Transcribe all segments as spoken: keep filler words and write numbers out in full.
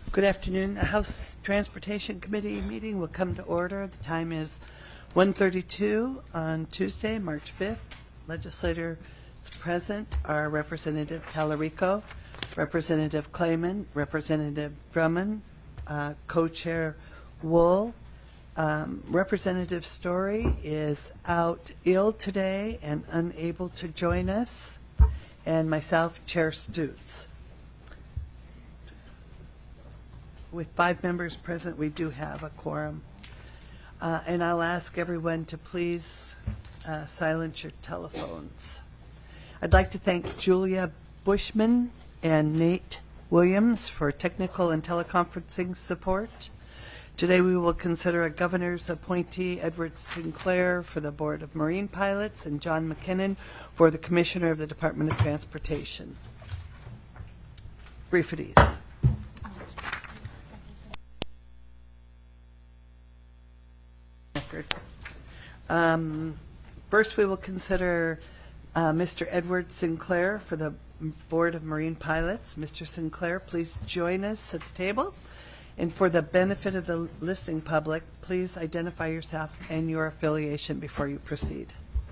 Good afternoon. The House Transportation Committee meeting will come to order. The time is one thirty-two on Tuesday, March fifth. Legislators present are Representative Talarico, Representative Clayman, Representative Drummond, uh, Co-Chair Wool. Um, Representative Story is out ill today and unable to join us, and myself, Chair Stutz. With five members present, we do have a quorum. Uh, and I'll ask everyone to please uh, silence your telephones. I'd like to thank Julia Bushman and Nate Williams for technical and teleconferencing support. Today we will consider a governor's appointee, Edward Sinclair, for the Board of Marine Pilots, and John McKinnon for the Commissioner of the Department of Transportation. Brief at ease. Um, first, we will consider uh, Mister Edward Sinclair for the Board of Marine Pilots. Mister Sinclair, please join us at the table. And for the benefit of the listening public, please identify yourself and your affiliation before you proceed.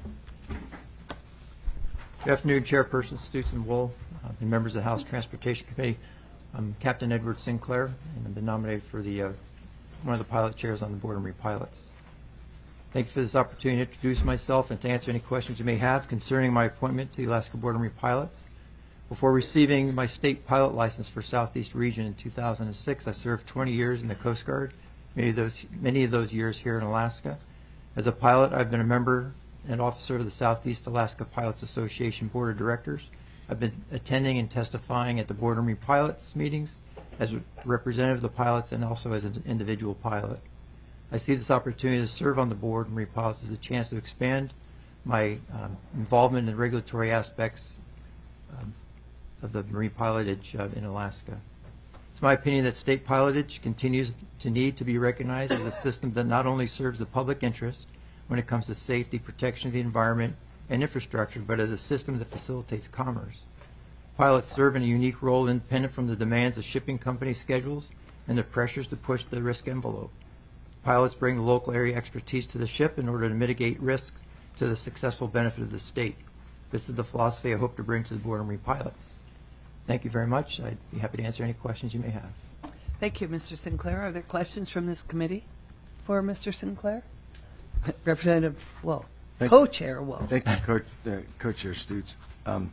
Good afternoon, Chairperson Stutz and Wool, uh, and members of the House Transportation Committee. I'm Captain Edward Sinclair, and I've been nominated for the uh, one of the pilot chairs on the Board of Marine Pilots. Thank you for this opportunity to introduce myself and to answer any questions you may have concerning my appointment to the Alaska Board of Marine Pilots. Before receiving my state pilot license for Southeast Region in two thousand six, I served twenty years in the Coast Guard, many of those, many of those years here in Alaska. As a pilot, I've been a member and officer of the Southeast Alaska Pilots Association Board of Directors. I've been attending and testifying at the Board of Marine Pilots meetings as a representative of the pilots and also as an individual pilot. I see this opportunity to serve on the board of Marine Pilots as a chance to expand my um, involvement in regulatory aspects um, of the marine pilotage uh, in Alaska. It's my opinion that state pilotage continues to need to be recognized as a system that not only serves the public interest when it comes to safety, protection of the environment, and infrastructure, but as a system that facilitates commerce. Pilots serve in a unique role independent from the demands of shipping company schedules and the pressures to push the risk envelope. Pilots bring the local area expertise to the ship in order to mitigate risks to the successful benefit of the state. This is the philosophy I hope to bring to the Board of Marine Pilots. Thank you very much. I'd be happy to answer any questions you may have. Thank you, Mister Sinclair. Are there questions from this committee for Mister Sinclair? Representative Wool. Co-Chair Wool. Thank you, Co- uh, Co-Chair Stutz. Um,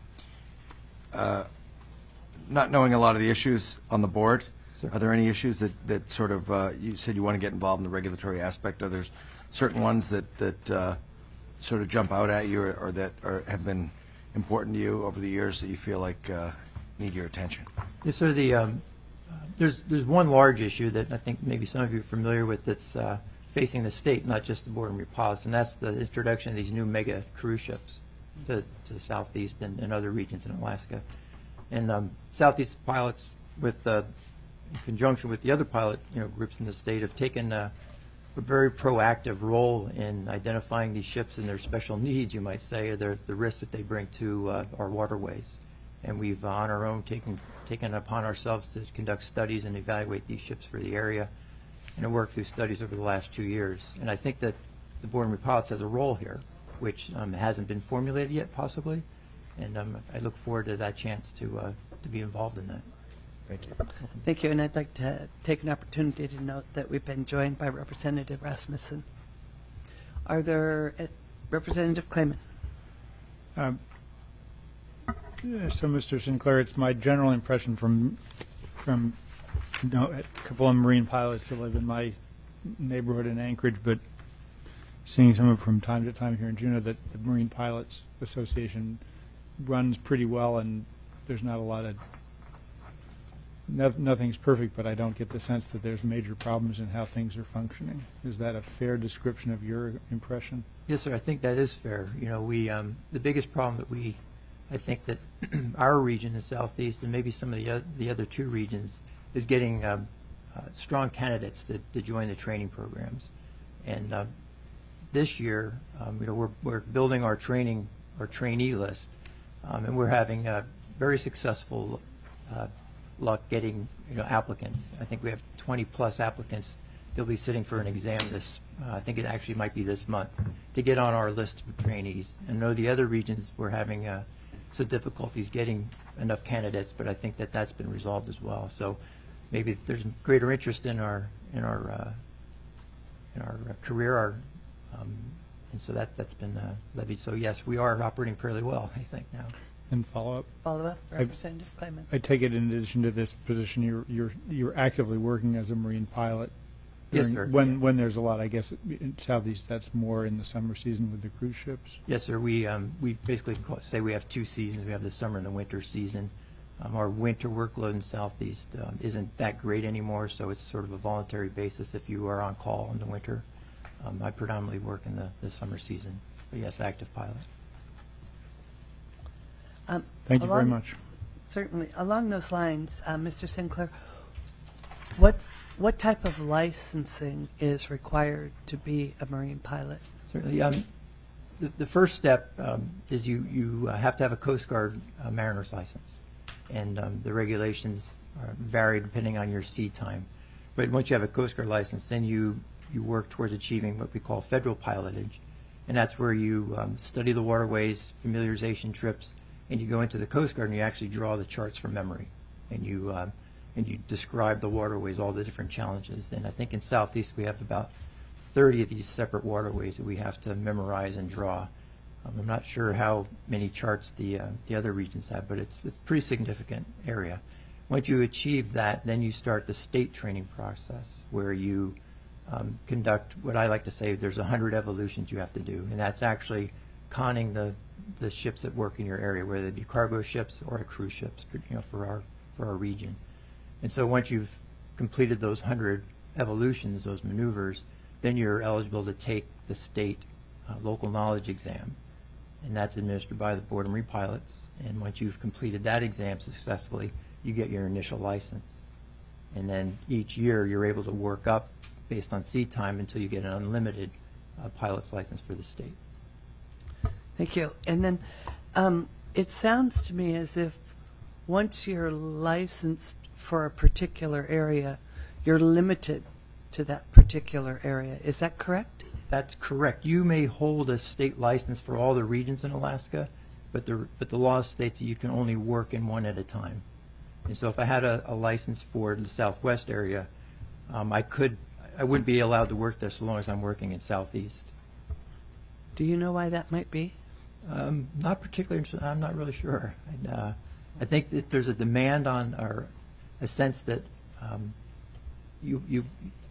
uh, not knowing a lot of the issues on the board, Sure. Are there any issues that, that sort of, uh, you said you want to get involved in the regulatory aspect? Are there certain ones that, that uh, sort of jump out at you or, or that are, have been important to you over the years that you feel like uh, need your attention? Yes, sir. The, um, uh, there's, there's one large issue that I think maybe some of you are familiar with that's uh, facing the state, not just the Board of Marine Pilots, and that's the introduction of these new mega cruise ships to, to the southeast and, and other regions in Alaska. And um, Southeast pilots, with uh, in conjunction with the other pilot you know, groups in the state, have taken uh, a very proactive role in identifying these ships and their special needs, you might say, or their, the risks that they bring to uh, our waterways. And we've, uh, on our own, taken, taken upon ourselves to conduct studies and evaluate these ships for the area and to work through studies over the last two years. And I think that the Board of Marine Pilots has a role here, which um, hasn't been formulated yet, possibly. And um, I look forward to that chance to, uh, to be involved in that. Thank you. Thank you, and I'd like to take an opportunity to note that we've been joined by Representative Rasmussen. Are there uh, Representative Clayman? Um, so, Mister Sinclair, it's my general impression from from you know, a couple of Marine pilots that live in my neighborhood in Anchorage, but seeing some of them from time to time here in Juneau, that the Marine Pilots Association runs pretty well, and there's not a lot of No, nothing's perfect, but I don't get the sense that there's major problems in how things are functioning. Is that a fair description of your impression? Yes, sir. I think that is fair. You know, we um, the biggest problem that we, I think that our region, the Southeast, and maybe some of the other, the other two regions, is getting um, uh, strong candidates to, to join the training programs. And uh, this year, um, you know, we're we're building our training our trainee list, um, and we're having a very successful Uh, luck getting, you know, applicants. I think we have twenty plus applicants. They'll be sitting for an exam this, uh, I think it actually might be this month, to get on our list of trainees. And I know the other regions were having uh, some difficulties getting enough candidates, but I think that that's been resolved as well. So maybe there's greater interest in our in our uh, in our career, our, um, and so that that's been uh, levied. So yes, we are operating fairly well, I think now. And follow up. Follow up, Representative Clayman. I take it in addition to this position, you're you're you're actively working as a marine pilot. Yes, during- sir. When when there's a lot, I guess in Southeast that's more in the summer season with the cruise ships. Yes, sir. We um, we basically call, say we have two seasons. We have the summer and the winter season. Um, our winter workload in Southeast um, isn't that great anymore, so it's sort of a voluntary basis if you are on call in the winter. Um, I predominantly work in the, the summer season, but yes, active pilot. Um, Thank you very along- much. Certainly. Along those lines, uh, Mister Sinclair, what's, what type of licensing is required to be a marine pilot? Certainly. Um, the, the first step um, is you, you uh, have to have a Coast Guard uh, mariner's license. And um, the regulations are vary depending on your sea time. But once you have a Coast Guard license, then you, you work towards achieving what we call federal pilotage. And that's where you um, study the waterways, familiarization trips, and you go into the Coast Guard and you actually draw the charts from memory. And you, um, and you describe the waterways, all the different challenges. And I think in Southeast we have about thirty of these separate waterways that we have to memorize and draw. Um, I'm not sure how many charts the uh, the other regions have, but it's it's a pretty significant area. Once you achieve that, then you start the state training process, where you um, conduct what I like to say. There's a hundred evolutions you have to do, and that's actually conning the the ships that work in your area, whether they be cargo ships or cruise ships, you know, for our for our region. And so once you've completed those hundred evolutions, those maneuvers, then you're eligible to take the state uh, local knowledge exam. And that's administered by the Board of Marine Pilots. And once you've completed that exam successfully, you get your initial license. And then each year you're able to work up based on sea time until you get an unlimited uh, pilot's license for the state. Thank you. And then um, it sounds to me as if once you're licensed for a particular area, you're limited to that particular area. Is that correct? That's correct. You may hold a state license for all the regions in Alaska, but the but the law states that you can only work in one at a time. And so if I had a, a license for the Southwest area, um, I could I wouldn't be allowed to work there so long as I'm working in Southeast. Do you know why that might be? Um, not particularly. I'm not really sure. And, uh, I think that there's a demand on, or a sense that um, you you.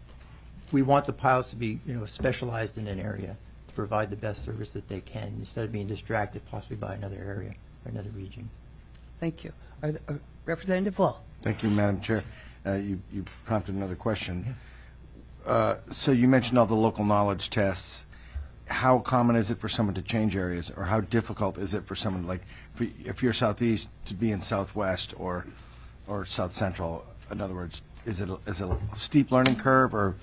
we want the pilots to be, you know, specialized in an area to provide the best service that they can instead of being distracted possibly by another area or another region. Thank you. Are the, uh, Representative Wall. Thank you, Madam Chair. Uh, you, you prompted another question. Uh, so you mentioned all the local knowledge tests. How common is it for someone to change areas, or how difficult is it for someone, like, if, if you're Southeast, to be in Southwest or or South Central? In other words, is it a, is it a steep learning curve, or?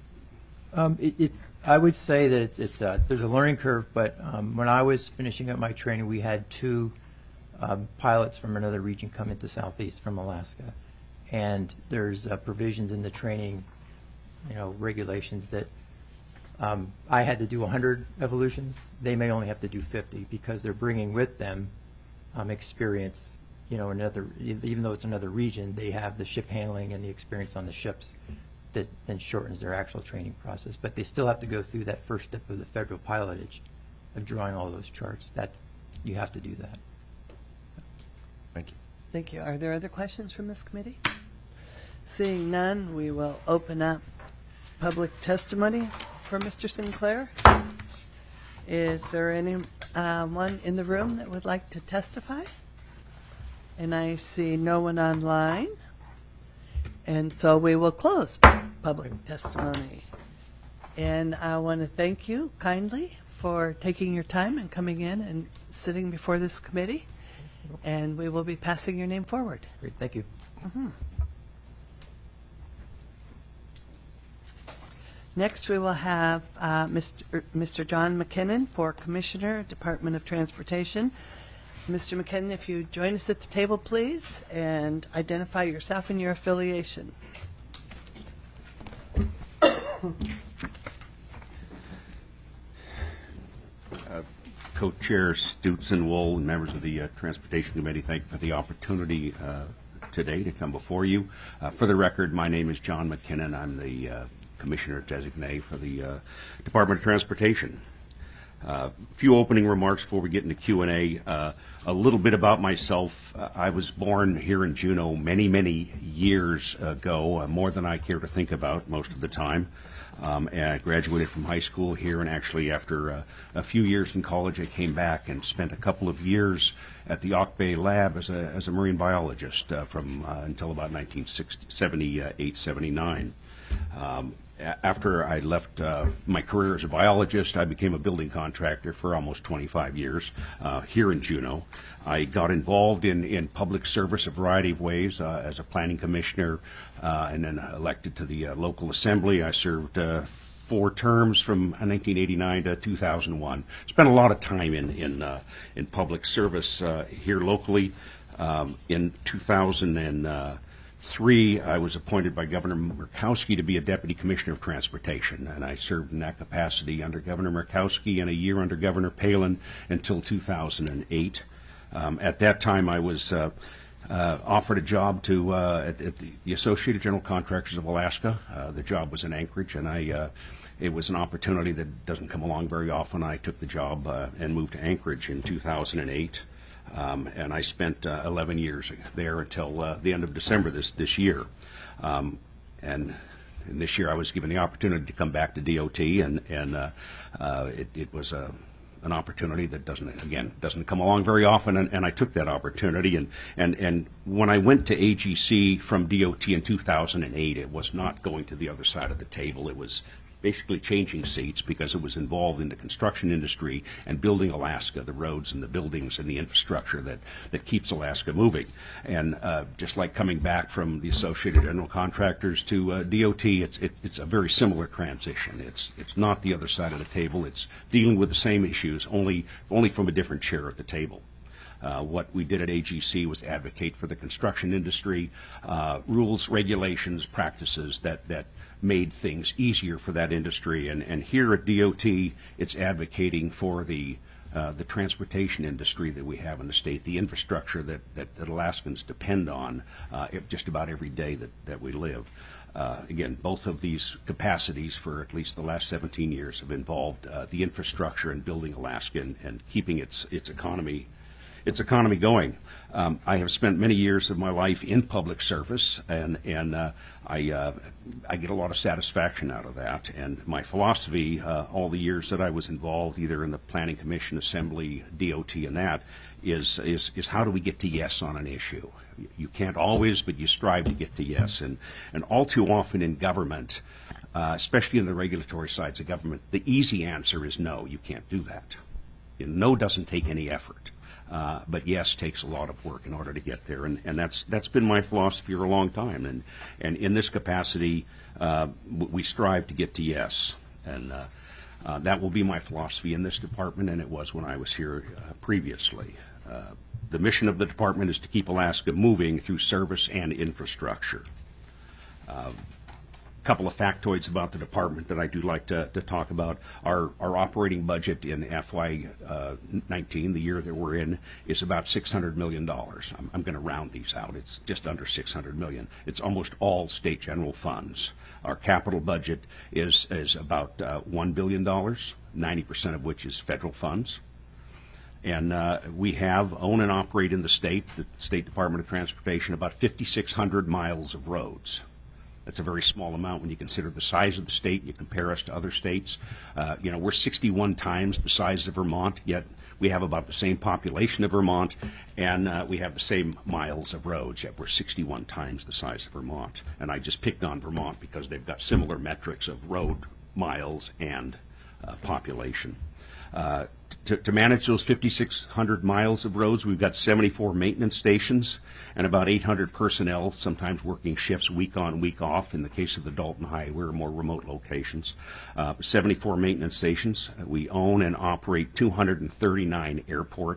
Um, it, it's, I would say that it's, it's a, there's a learning curve, but um, when I was finishing up my training, we had two um, pilots from another region come into Southeast from Alaska. And there's uh, provisions in the training, you know, regulations that um, I had to do one hundred evolutions. They may only have to do fifty because they're bringing with them um, experience, you know, another, even though it's another region, they have the ship handling and the experience on the ships that then shortens their actual training process. But they still have to go through that first step of the federal pilotage of drawing all those charts. That, you have to do that. Thank you. Thank you. Are there other questions from this committee? Seeing none, we will open up public testimony for Mister Sinclair. Is there anyone uh, in the room that would like to testify? And I see no one online. And so we will close public testimony. And I want to thank you kindly for taking your time and coming in and sitting before this committee. And we will be passing your name forward. Great, thank you. Mm-hmm. Next, we will have uh, Mister Mister John McKinnon for Commissioner, Department of Transportation. Mister McKinnon, if you join us at the table, please, and identify yourself and your affiliation. Co-Chair Stutz and Wool and members of the uh, Transportation Committee, thank you for the opportunity uh, today to come before you. Uh, for the record, my name is John McKinnon. I'm the uh, Commissioner Designate for the uh, Department of Transportation. A uh, few opening remarks before we get into Q and A. Uh, a little bit about myself. Uh, I was born here in Juneau many, many years ago, uh, more than I care to think about most of the time. Um, and I graduated from high school here, and actually after uh, a few years in college, I came back and spent a couple of years at the Auk Bay Lab as a, as a marine biologist uh, from uh, until about nineteen seventy-eight, seventy-nine. Um, After I left uh, my career as a biologist, I became a building contractor for almost twenty-five years uh, here in Juneau. I got involved in, in public service a variety of ways uh, as a planning commissioner uh, and then elected to the uh, local assembly. I served uh, four terms from nineteen eighty-nine to two thousand one. Spent a lot of time in, in, uh, in public service uh, here locally. Um, in two thousand three, I was appointed by Governor Murkowski to be a Deputy Commissioner of Transportation, and I served in that capacity under Governor Murkowski and a year under Governor Palin until two thousand eight. Um, at that time, I was uh, uh, offered a job to uh, at, at the, the Associated General Contractors of Alaska. Uh, the job was in Anchorage, and I uh, it was an opportunity that doesn't come along very often. I took the job uh, and moved to Anchorage in two thousand eight. Um, and I spent uh, eleven years there until uh, the end of December this this year. Um, and, and this year I was given the opportunity to come back to D O T, and, and uh, uh, it, it was a, an opportunity that doesn't, again, doesn't come along very often, and, and I took that opportunity. And, and, and when I went to A G C from D O T in two thousand eight, it was not going to the other side of the table. It was basically changing seats because it was involved in the construction industry and building Alaska, the roads and the buildings and the infrastructure that, that keeps Alaska moving. And uh, just like coming back from the Associated General Contractors to uh, D O T, it's, it, it's a very similar transition. It's, it's not the other side of the table. It's dealing with the same issues, only, only from a different chair at the table. Uh, what we did at A G C was advocate for the construction industry, uh, rules, regulations, practices that, that made things easier for that industry. And, and here at D O T, it's advocating for the uh, the transportation industry that we have in the state, the infrastructure that, that, that Alaskans depend on uh, just about every day that, that we live. Uh, again, both of these capacities for at least the last seventeen years have involved uh, the infrastructure and building Alaska and, and keeping its, its economy its economy going. Um, I have spent many years of my life in public service, and, and uh, I, uh, I get a lot of satisfaction out of that. And my philosophy, uh, all the years that I was involved, either in the Planning Commission, Assembly, D O T, and that, is, is, is how do we get to yes on an issue? You can't always, but you strive to get to yes. And, and all too often in government, uh, especially in the regulatory sides of government, the easy answer is no, you can't do that. You know, no doesn't take any effort. Uh, but yes takes a lot of work in order to get there, and, and that's that's been my philosophy for a long time. And and in this capacity, uh, we strive to get to yes, and uh, uh, that will be my philosophy in this department, and it was when I was here uh, previously. Uh, the mission of the department is to keep Alaska moving through service and infrastructure. Uh, couple of factoids about the department that I do like to, to talk about. Our, our operating budget in F Y nineteen, the year that we're in, is about six hundred million dollars. I'm, I'm going to round these out. It's just under six hundred million dollars. It's almost all state general funds. Our capital budget is, is about uh, one billion dollars, ninety percent of which is federal funds. And uh, we have, own and operate in the state, the State Department of Transportation, about fifty-six hundred miles of roads. That's a very small amount when you consider the size of the state. You compare us to other states. Uh, you know, we're sixty-one times the size of Vermont, yet we have about the same population of Vermont, and uh, we have the same miles of roads, yet we're sixty-one times the size of Vermont. And I just picked on Vermont because they've got similar metrics of road miles and uh, population. Uh, to, to manage those fifty-six hundred miles of roads, we've got seventy-four maintenance stations and about eight hundred personnel, sometimes working shifts week on, week off. In the case of the Dalton Highway or more remote locations, uh, seventy-four maintenance stations. We own and operate two hundred thirty-nine airports.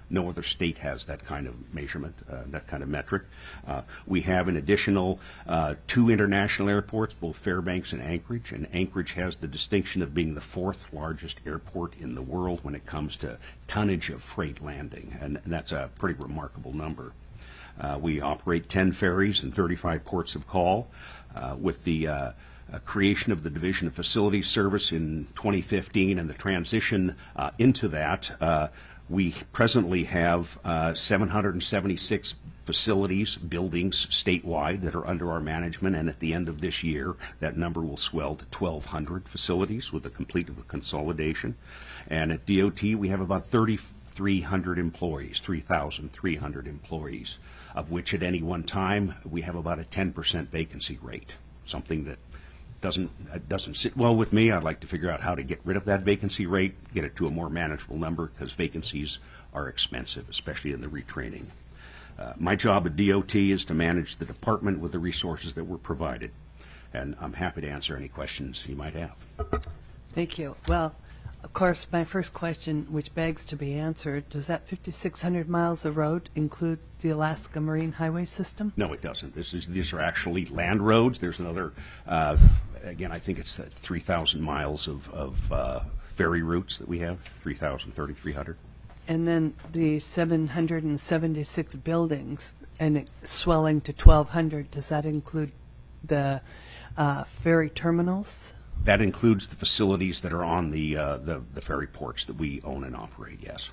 No other state has that kind of measurement, uh, that kind of metric. Uh, we have an additional uh, two international airports, both Fairbanks and Anchorage, and Anchorage has the distinction of being the fourth largest airport in the world when it comes to tonnage of freight landing, and that's a pretty remarkable number. Uh, we operate ten ferries and thirty-five ports of call. Uh, with the uh, uh, creation of the Division of Facilities Service in twenty fifteen and the transition uh, into that, uh, we presently have uh, seven hundred seventy-six facilities, buildings statewide that are under our management, and at the end of this year, that number will swell to twelve hundred facilities with the complete of the consolidation. And at D O T, we have about thirty-three hundred employees, three thousand three hundred employees, of which at any one time we have about a ten percent vacancy rate, something that doesn't uh, doesn't sit well with me. I'd like to figure out how to get rid of that vacancy rate, get it to a more manageable number, because vacancies are expensive, especially in the retraining. Uh, my job at D O T is to manage the department with the resources that were provided, and I'm happy to answer any questions you might have. Thank you. Well, of course, my first question, which begs to be answered, does that fifty-six hundred miles of road include the Alaska Marine Highway System? No, it doesn't. This is these are actually land roads. There's another, uh, again, I think it's uh, three thousand miles of, of uh, ferry routes that we have, three thousand, thirty-three hundred. And then the seven hundred seventy-six buildings and it swelling to twelve hundred, does that include the uh, ferry terminals? That includes the facilities that are on the, uh, the, the ferry ports that we own and operate, yes.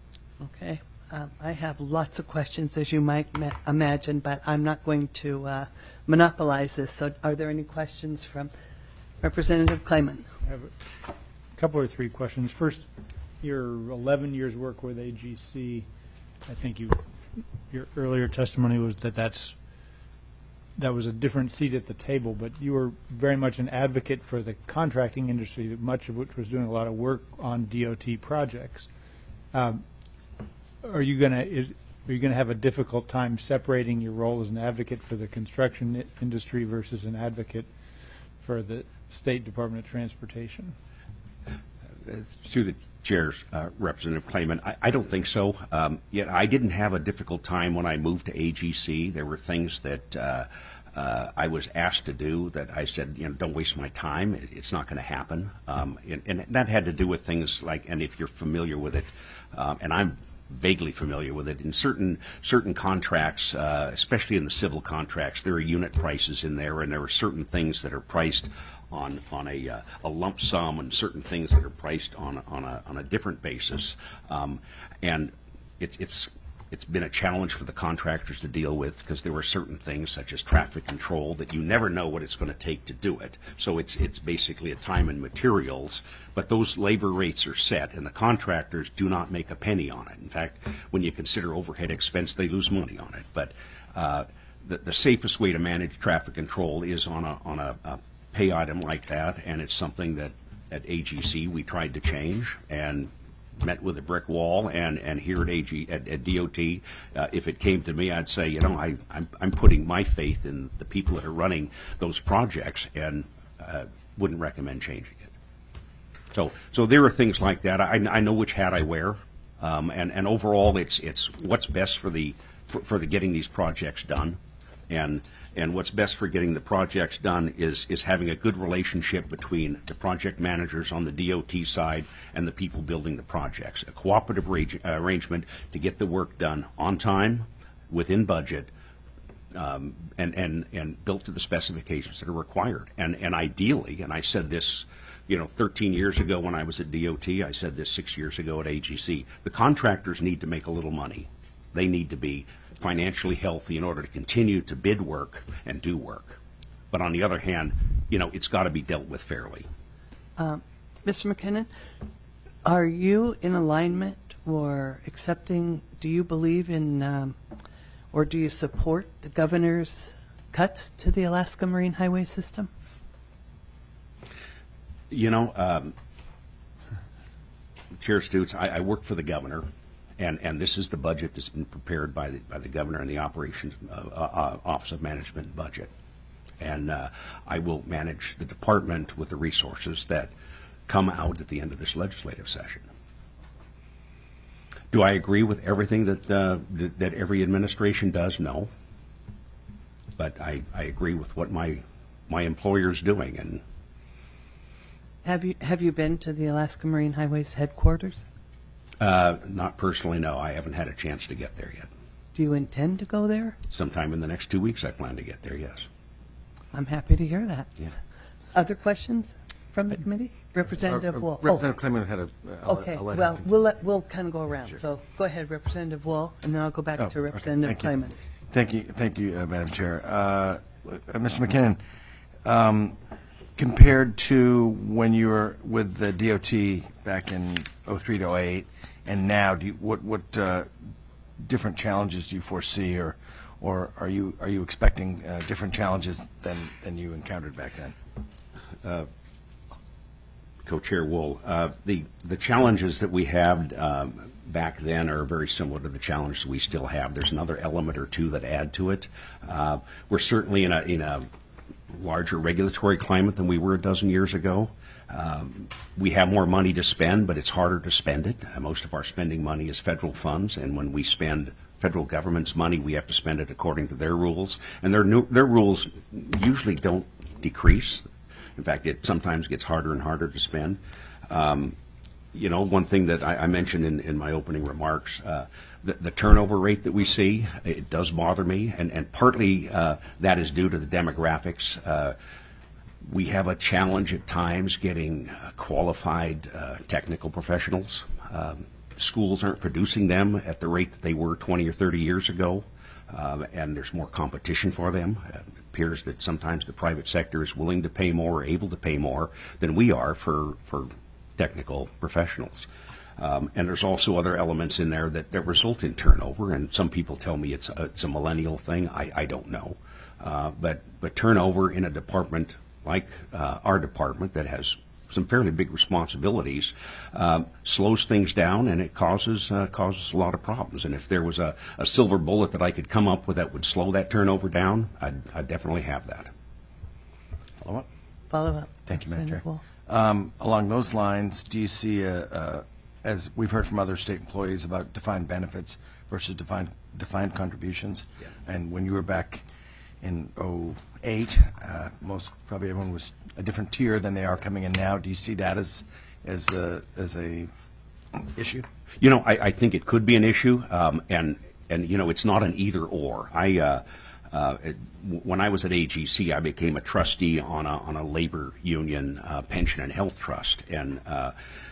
Okay. Um, I have lots of questions, as you might ma- imagine, but I'm not going to uh, monopolize this. So are there any questions from Representative Clayman? I have a couple or three questions. First, your eleven years work with A G C, I think you, your earlier testimony was that that's, that was a different seat at the table, but you were very much an advocate for the contracting industry, much of which was doing a lot of work on D O T projects. Um, are you going to are you going to have a difficult time separating your role as an advocate for the construction i- industry versus an advocate for the State Department of Transportation? Through the chairs, uh, Representative Clayman, I, I don't think so. Um, yet I didn't have a difficult time when I moved to A G C. There were things that uh, uh, I was asked to do that I said, you know, don't waste my time. It, it's not going to happen. Um, and, and that had to do with things like, and if you're familiar with it, um, and I'm vaguely familiar with it, in certain certain contracts, uh, especially in the civil contracts, there are unit prices in there, and there are certain things that are priced on on a uh, a lump sum, and certain things that are priced on on a on a different basis, um, and it's it's it's been a challenge for the contractors to deal with, because there were certain things such as traffic control that you never know what it's going to take to do it. So it's it's basically a time and materials, but those labor rates are set, and the contractors do not make a penny on it. In fact, when you consider overhead expense, they lose money on it. But uh, the the safest way to manage traffic control is on a on a, a pay item like that, and it's something that at A G C we tried to change and met with a brick wall. And, and here at A G at, at D O T, uh, if it came to me, I'd say, you know, I, I'm, I'm putting my faith in the people that are running those projects, and uh, wouldn't recommend changing it. So, so there are things like that. I, I know which hat I wear, um, and, and overall, it's it's what's best for the for, for the getting these projects done, and. And what's best for getting the projects done is, is having a good relationship between the project managers on the D O T side and the people building the projects. A cooperative arrange, uh, arrangement to get the work done on time, within budget, um, and, and, and built to the specifications that are required. And, and ideally, and I said this, you know, thirteen years ago when I was at D O T, I said this six years ago at A G C, the contractors need to make a little money. They need to be financially healthy in order to continue to bid work and do work. But on the other hand, you know, it's got to be dealt with fairly. Um, Mister McKinnon, are you in alignment or accepting, do you believe in, um, or do you support the governor's cuts to the Alaska Marine Highway System? You know, um, Chair Stutes, I, I work for the governor. And, and this is the budget that's been prepared by the, by the governor and the Operations uh, uh, Office of Management budget. And uh, I will manage the department with the resources that come out at the end of this legislative session. Do I agree with everything that, uh, that, that every administration does? No. But I, I agree with what my, my employer is doing. And Have you, have you been to the Alaska Marine Highways headquarters? uh, not personally, no. I haven't had a chance to get there yet. Do you intend to go there? Sometime in the next two weeks, I plan to get there, yes. I'm happy to hear that. Yeah. Other questions from the committee? Representative Uh, uh, Wool. Representative Clement had a. I'll let- Okay, I'll let well, him- we'll, let- we'll kind of go around. Sure. So go ahead, Representative Wool, and then I'll go back Oh, to okay. Representative Thank you. Clayman. Thank you, thank you, uh, Madam Chair. Uh, uh, Mister McKinnon, um, compared to when you were with the D O T back in oh three to oh eight, and now, do you, what what uh, different challenges do you foresee, or or are you are you expecting uh, different challenges than than you encountered back then? Co-Chair Wool, uh, the the challenges that we had um, back then are very similar to the challenges we still have. There's another element or two that add to it. Uh, we're certainly in a in a larger regulatory climate than we were a dozen years ago. Um, we have more money to spend, but it's harder to spend it. Uh, most of our spending money is federal funds, and when we spend federal government's money, we have to spend it according to their rules, and their new, their rules usually don't decrease. In fact, it sometimes gets harder and harder to spend. Um, you know, one thing that I, I mentioned in, in my opening remarks, uh, the, the turnover rate that we see, it does bother me, and, and partly uh, that is due to the demographics. Uh, we have a challenge at times getting uh, qualified uh, technical professionals. Um, schools aren't producing them at the rate that they were twenty or thirty years ago, uh, and there's more competition for them. Uh, appears that sometimes the private sector is willing to pay more or able to pay more than we are for, for technical professionals. Um, and there's also other elements in there that, that result in turnover, and some people tell me it's a, it's a millennial thing. I, I don't know. Uh, but, but turnover in a department like uh, our department that has some fairly big responsibilities, um, slows things down, and it causes uh, causes a lot of problems. And if there was a, a silver bullet that I could come up with that would slow that turnover down, I'd, I'd definitely have that. Follow up? Follow up. Thank you, Madam Chair. Representative Wool. Um, along those lines, do you see, a, a, as we've heard from other state employees about defined benefits versus defined defined contributions, Yeah. and when you were back in oh eight, uh, most probably everyone was a different tier than they are coming in now. Do you see that as as a, as a issue? You know, I, I think it could be an issue, um, and and you know, it's not an either or. I uh, uh, it, when I was at A G C, I became a trustee on a on a labor union uh, pension and health trust, and uh,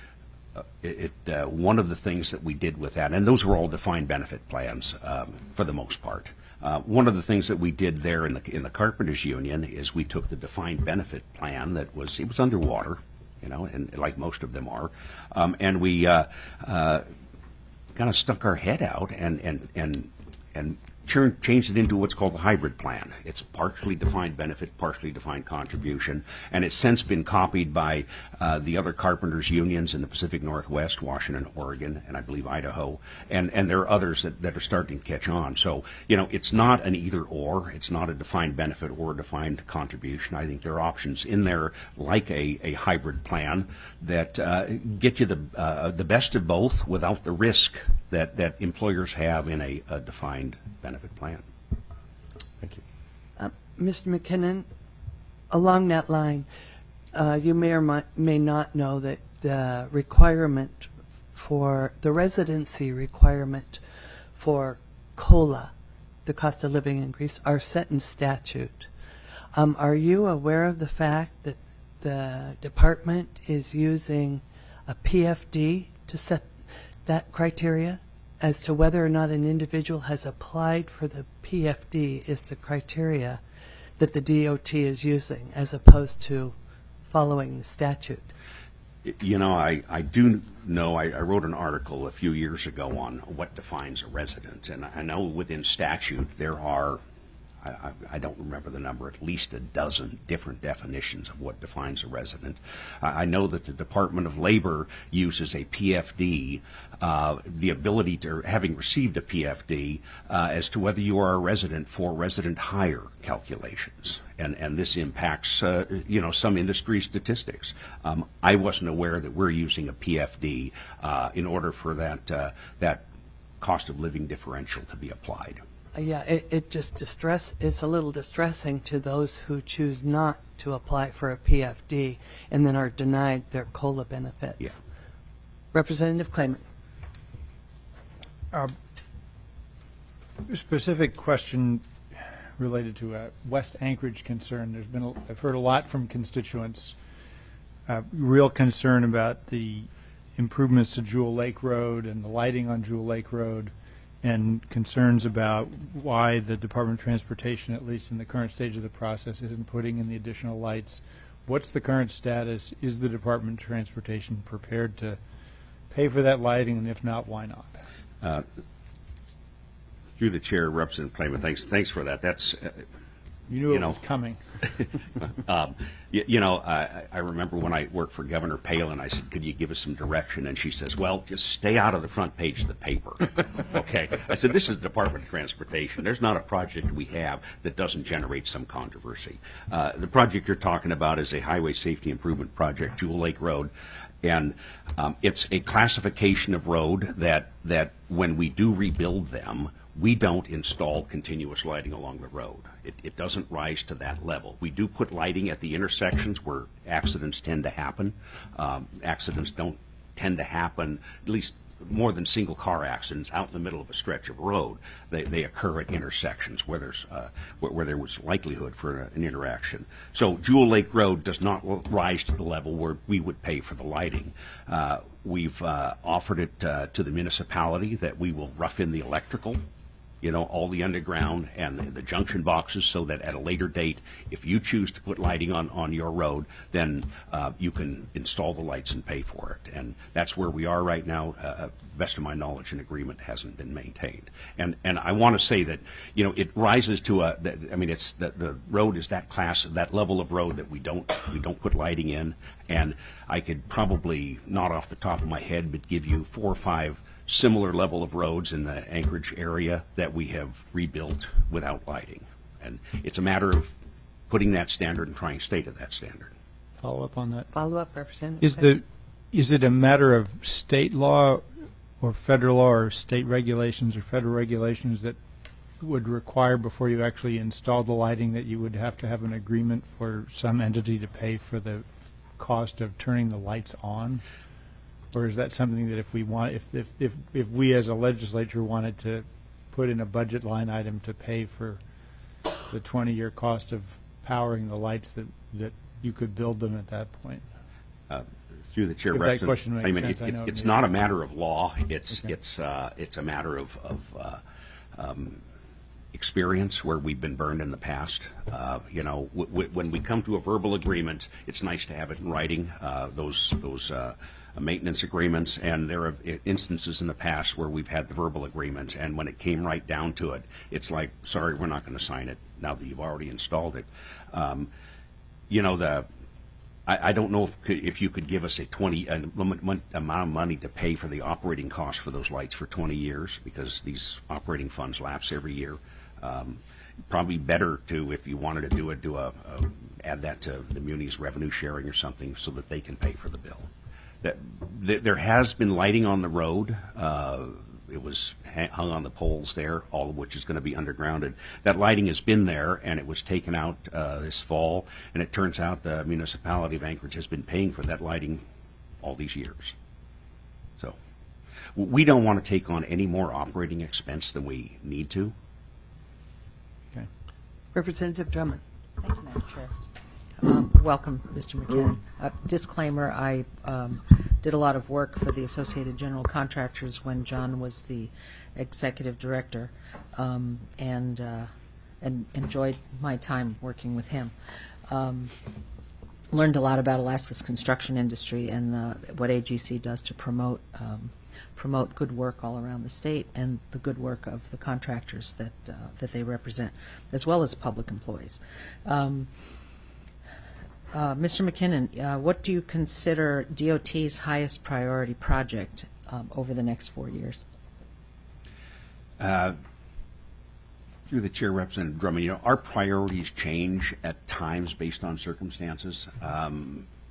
it, it uh, one of the things that we did with that, and those were all defined benefit plans um, for the most part. Uh, one of the things that we did there in the in the Carpenters Union is we took the defined benefit plan that was it was underwater, you know, and like most of them are, um, and we uh, uh, kind of stuck our head out and and and and churn, changed it into what's called a hybrid plan. It's partially defined benefit, partially defined contribution, and it's since been copied by uh, the other carpenters unions in the Pacific Northwest, Washington, Oregon, and I believe Idaho, and, and there are others that, that are starting to catch on. So, you know, it's not an either or. It's not a defined benefit or a defined contribution. I think there are options in there like a, a hybrid plan that uh, get you the uh, the best of both without the risk that, that employers have in a, a defined benefit plan. Thank you. Uh, Mister McKinnon, along that line, uh, you may or mi- may not know that the requirement for the residency requirement for COLA, the cost of living increase, are set in statute. Um, are you aware of the fact that the department is using a P F D to set that criteria? As to whether or not an individual has applied for the P F D is the criteria that the D O T is using, as opposed to following the statute. You know, I, I do know, I, I wrote an article a few years ago on what defines a resident, and I know within statute there are, I, I, I don't remember the number, at least a dozen different definitions of what defines a resident. I, I know that the Department of Labor uses a P F D, uh, the ability to, having received a P F D, uh, as to whether you are a resident for resident hire calculations. And, and this impacts, uh, you know, some industry statistics. Um, I wasn't aware that we're using a P F D uh, in order for that uh, that cost of living differential to be applied. Uh, Yeah, it, it just distress, it's a little distressing to those who choose not to apply for a P F D and then are denied their COLA benefits. Yeah. Representative Clayman. Specific question related to a West Anchorage concern. There's been, a, I've heard a lot from constituents, uh, real concern about the improvements to Jewel Lake Road and the lighting on Jewel Lake Road, and concerns about why the Department of Transportation, at least in the current stage of the process, isn't putting in the additional lights. What's the current status? Is the Department of Transportation prepared to pay for that lighting, and if not, why not? Uh, through the chair, Representative Clayman, thanks, thanks for that. That's, uh, You knew You it know. was coming. um, you, you know, I, I remember when I worked for Governor Palin, I said, could you give us some direction? And she says, well, just stay out of the front page of the paper. Okay. I said, this is the Department of Transportation. There's not a project we have that doesn't generate some controversy. Uh, the project you're talking about is a highway safety improvement project, Jewel Lake Road. And um, it's a classification of road that, that when we do rebuild them, we don't install continuous lighting along the road. It, it doesn't rise to that level. We do put lighting at the intersections where accidents tend to happen. Um, accidents don't tend to happen, at least more than single car accidents, out in the middle of a stretch of road. They, they occur at intersections where there's uh, where, where there was likelihood for an interaction. So Jewel Lake Road does not rise to the level where we would pay for the lighting. Uh, we've uh, offered it uh, to the municipality that we will rough in the electrical, you know, all the underground and the, the junction boxes, so that at a later date, if you choose to put lighting on, on your road, then uh, you can install the lights and pay for it. And that's where we are right now. Uh, best of my knowledge, an agreement hasn't been maintained. And and I want to say that, you know, it rises to a, I mean, it's the, the road is that class, that level of road that we don't we don't put lighting in. And I could probably, not off the top of my head, but give you four or five similar level of roads in the Anchorage area that we have rebuilt without lighting. And it's a matter of putting that standard and trying to stay to that standard. Follow up on that. Follow up, Representative. Is the is it a matter of state law or federal law or state regulations or federal regulations that would require, before you actually install the lighting, that you would have to have an agreement for some entity to pay for the cost of turning the lights on? Or is that something that if we want, if, if, if, if we as a legislature wanted to put in a budget line item to pay for the twenty-year cost of powering the lights, that, that you could build them at that point? Uh, through the chair, If that Representative, question makes I mean, sense, it, I it, know it it's may not a not. matter of law. It's Okay. it's uh, it's a matter of, of uh, um, experience where we've been burned in the past. Uh, you know, w- w- when we come to a verbal agreement, it's nice to have it in writing. Uh, those those. Uh, maintenance agreements, and there are instances in the past where we've had the verbal agreement, and when it came right down to it, it's like, sorry, we're not going to sign it now that you've already installed it. Um, you know, the I, I don't know if if you could give us a twenty a amount of money to pay for the operating costs for those lights for twenty years, because these operating funds lapse every year. Um, probably better to, if you wanted to do it, do a, a add that to the Muni's revenue sharing or something, so that they can pay for the bill. That, th- there has been lighting on the road. Uh, it was ha- hung on the poles there, all of which is going to be undergrounded. That lighting has been there, and it was taken out uh, this fall, and it turns out the municipality of Anchorage has been paying for that lighting all these years. So w- we don't want to take on any more operating expense than we need to. Okay. Representative Drummond. Thank you, Madam Chair. Um, welcome, Mister McKinnon. Uh, disclaimer, I um, did a lot of work for the Associated General Contractors when John was the executive director, um, and, uh, and enjoyed my time working with him. Um, learned a lot about Alaska's construction industry and the, what A G C does to promote um, promote good work all around the state, and the good work of the contractors that uh, that they represent, as well as public employees. Um, Uh, Mister McKinnon, uh, what do you consider D O T's highest priority project um, over the next four years? Uh, through the chair, Representative Drummond, you know, our priorities change at times based on circumstances. Um,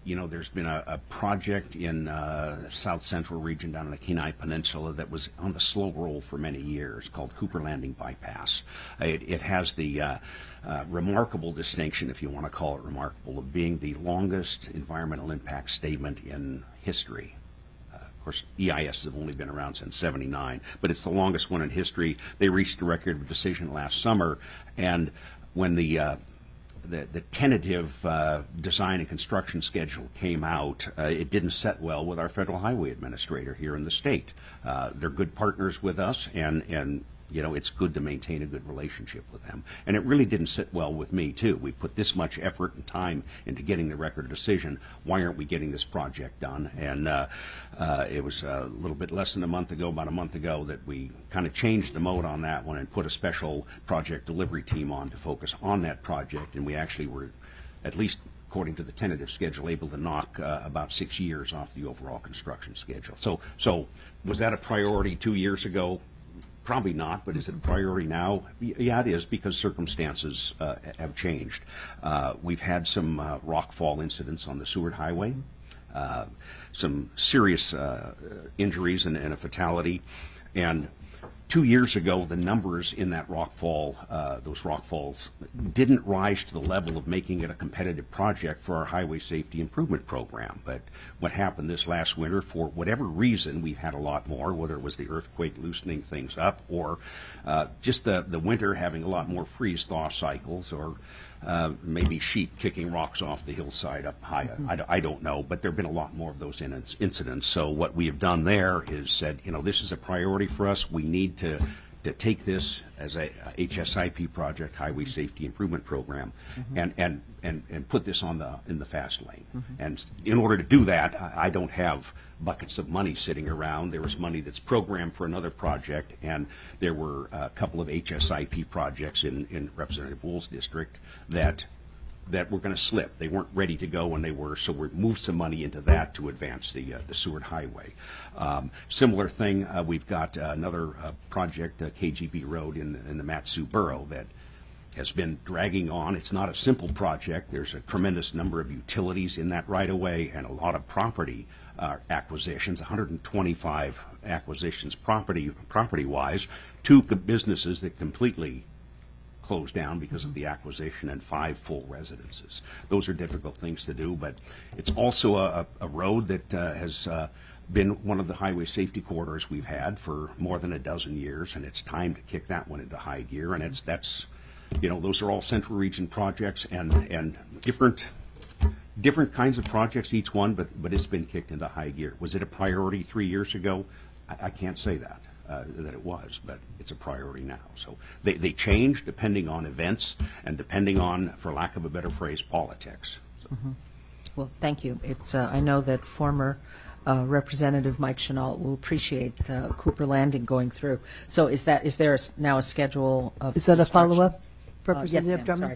you know, there's been a, a project in uh, south central region down in the Kenai Peninsula that was on the slow roll for many years called Cooper Landing Bypass. Uh, it, it has the uh, uh, remarkable distinction, if you want to call it remarkable, of being the longest environmental impact statement in history. Uh, of course, E I S have only been around since seventy-nine, but it's the longest one in history. They reached a record of decision last summer, and when the uh, The, the tentative uh, design and construction schedule came out, uh, it didn't set well with our Federal Highway Administrator here in the state. Uh, they're good partners with us, and, and you know, it's good to maintain a good relationship with them. And it really didn't sit well with me, too. We put this much effort and time into getting the record of decision. Why aren't we getting this project done? And uh, uh, it was a little bit less than a month ago, about a month ago, that we kind of changed the mode on that one and put a special project delivery team on to focus on that project. And we actually were, at least according to the tentative schedule, able to knock uh, about six years off the overall construction schedule. So, so was that a priority two years ago? Probably not, but is it a priority now? Yeah, it is, because circumstances uh, have changed. Uh, we've had some uh, rockfall incidents on the Seward Highway, uh, some serious uh, injuries and, and a fatality. And two years ago, the numbers in that rockfall, uh, those rockfalls, didn't rise to the level of making it a competitive project for our highway safety improvement program. But what happened this last winter, for whatever reason, we've had a lot more, whether it was the earthquake loosening things up, or uh, just the, the winter having a lot more freeze-thaw cycles, or uh, maybe sheep kicking rocks off the hillside up high. I, I don't know, but there have been a lot more of those in- incidents. So what we have done there is said, you know, this is a priority for us. We need to to take this as a, a H S I P project, Highway Safety Improvement Program, mm-hmm. and, and, and, and put this on the in the fast lane. Mm-hmm. And in order to do that, I, I don't have buckets of money sitting around. There was money that's programmed for another project, and there were a couple of H S I P projects in, in Representative Wool's district that that were going to slip. They weren't ready to go when they were, so we moved some money into that to advance the uh, the Seward Highway. Um, similar thing, uh, we've got uh, another uh, project, uh, K G B Road in, in the Mat-Su Borough, that has been dragging on. It's not a simple project. There's a tremendous number of utilities in that right-of-way and a lot of property uh, acquisitions, one hundred twenty-five acquisitions property property-wise, two businesses that completely closed down because of the acquisition, and five full residences. Those are difficult things to do, but it's also a, a road that uh, has uh, been one of the highway safety corridors we've had for more than a dozen years, and it's time to kick that one into high gear. And it's that's, you know, those are all Central Region projects, and and different different kinds of projects, each one, but but it's been kicked into high gear. Was it a priority three years ago? I, I can't say that. Uh, that it was, but it's a priority now. So they, they change depending on events and depending on, for lack of a better phrase, politics. So. Mm-hmm. Well, thank you. It's uh, I know that former uh, Representative Mike Chenault will appreciate uh, Cooper Landing going through. So is that is there a, now a schedule of Is that a follow-up, uh, yes, Representative ma'am, Drummond? sorry.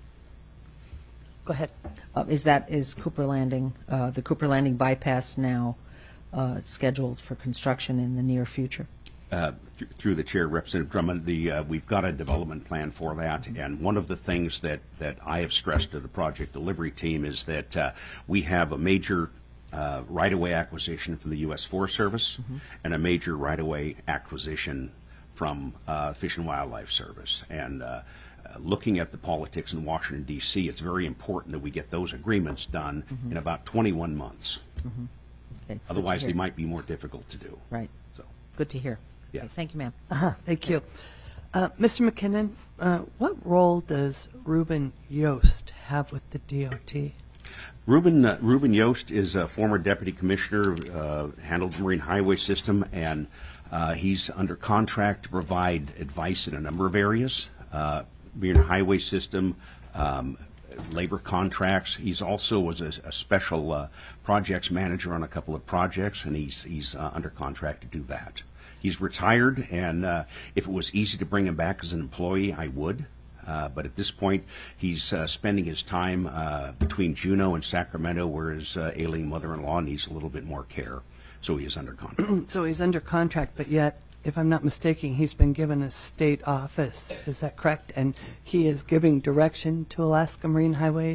Go ahead. Uh, is that is Cooper Landing uh, the Cooper Landing bypass now uh, scheduled for construction in the near future? Uh, th- through the chair, Representative Drummond, the, uh, we've got a development plan for that, and one of the things that, that I have stressed to the project delivery team is that uh, we have a major uh, right-of-way acquisition from the U S Forest Service, mm-hmm. and a major right-of-way acquisition from uh, Fish and Wildlife Service. And uh, uh, looking at the politics in Washington, D C, it's very important that we get those agreements done mm-hmm. in about twenty-one months. Mm-hmm. Okay, Otherwise, they might be more difficult to do. Right. So. Good to hear. Yeah. Okay, thank you, ma'am. Uh-huh, thank you. Uh, Mister McKinnon, uh, what role does Reuben Yost have with the D O T? Reuben, uh, Reuben Yost is a former deputy commissioner, uh, handled the Marine Highway System, and uh, he's under contract to provide advice in a number of areas. Uh, Marine Highway System, um, labor contracts. He's also was a, a special uh, projects manager on a couple of projects, and he's he's uh, under contract to do that. He's retired, and uh, if it was easy to bring him back as an employee, I would. Uh, but at this point, he's uh, spending his time uh, between Juneau and Sacramento, where his uh, ailing mother-in-law needs a little bit more care. So he is under contract. So he's under contract, but yet, if I'm not mistaken, he's been given a state office. Is that correct? And he is giving direction to Alaska Marine Highway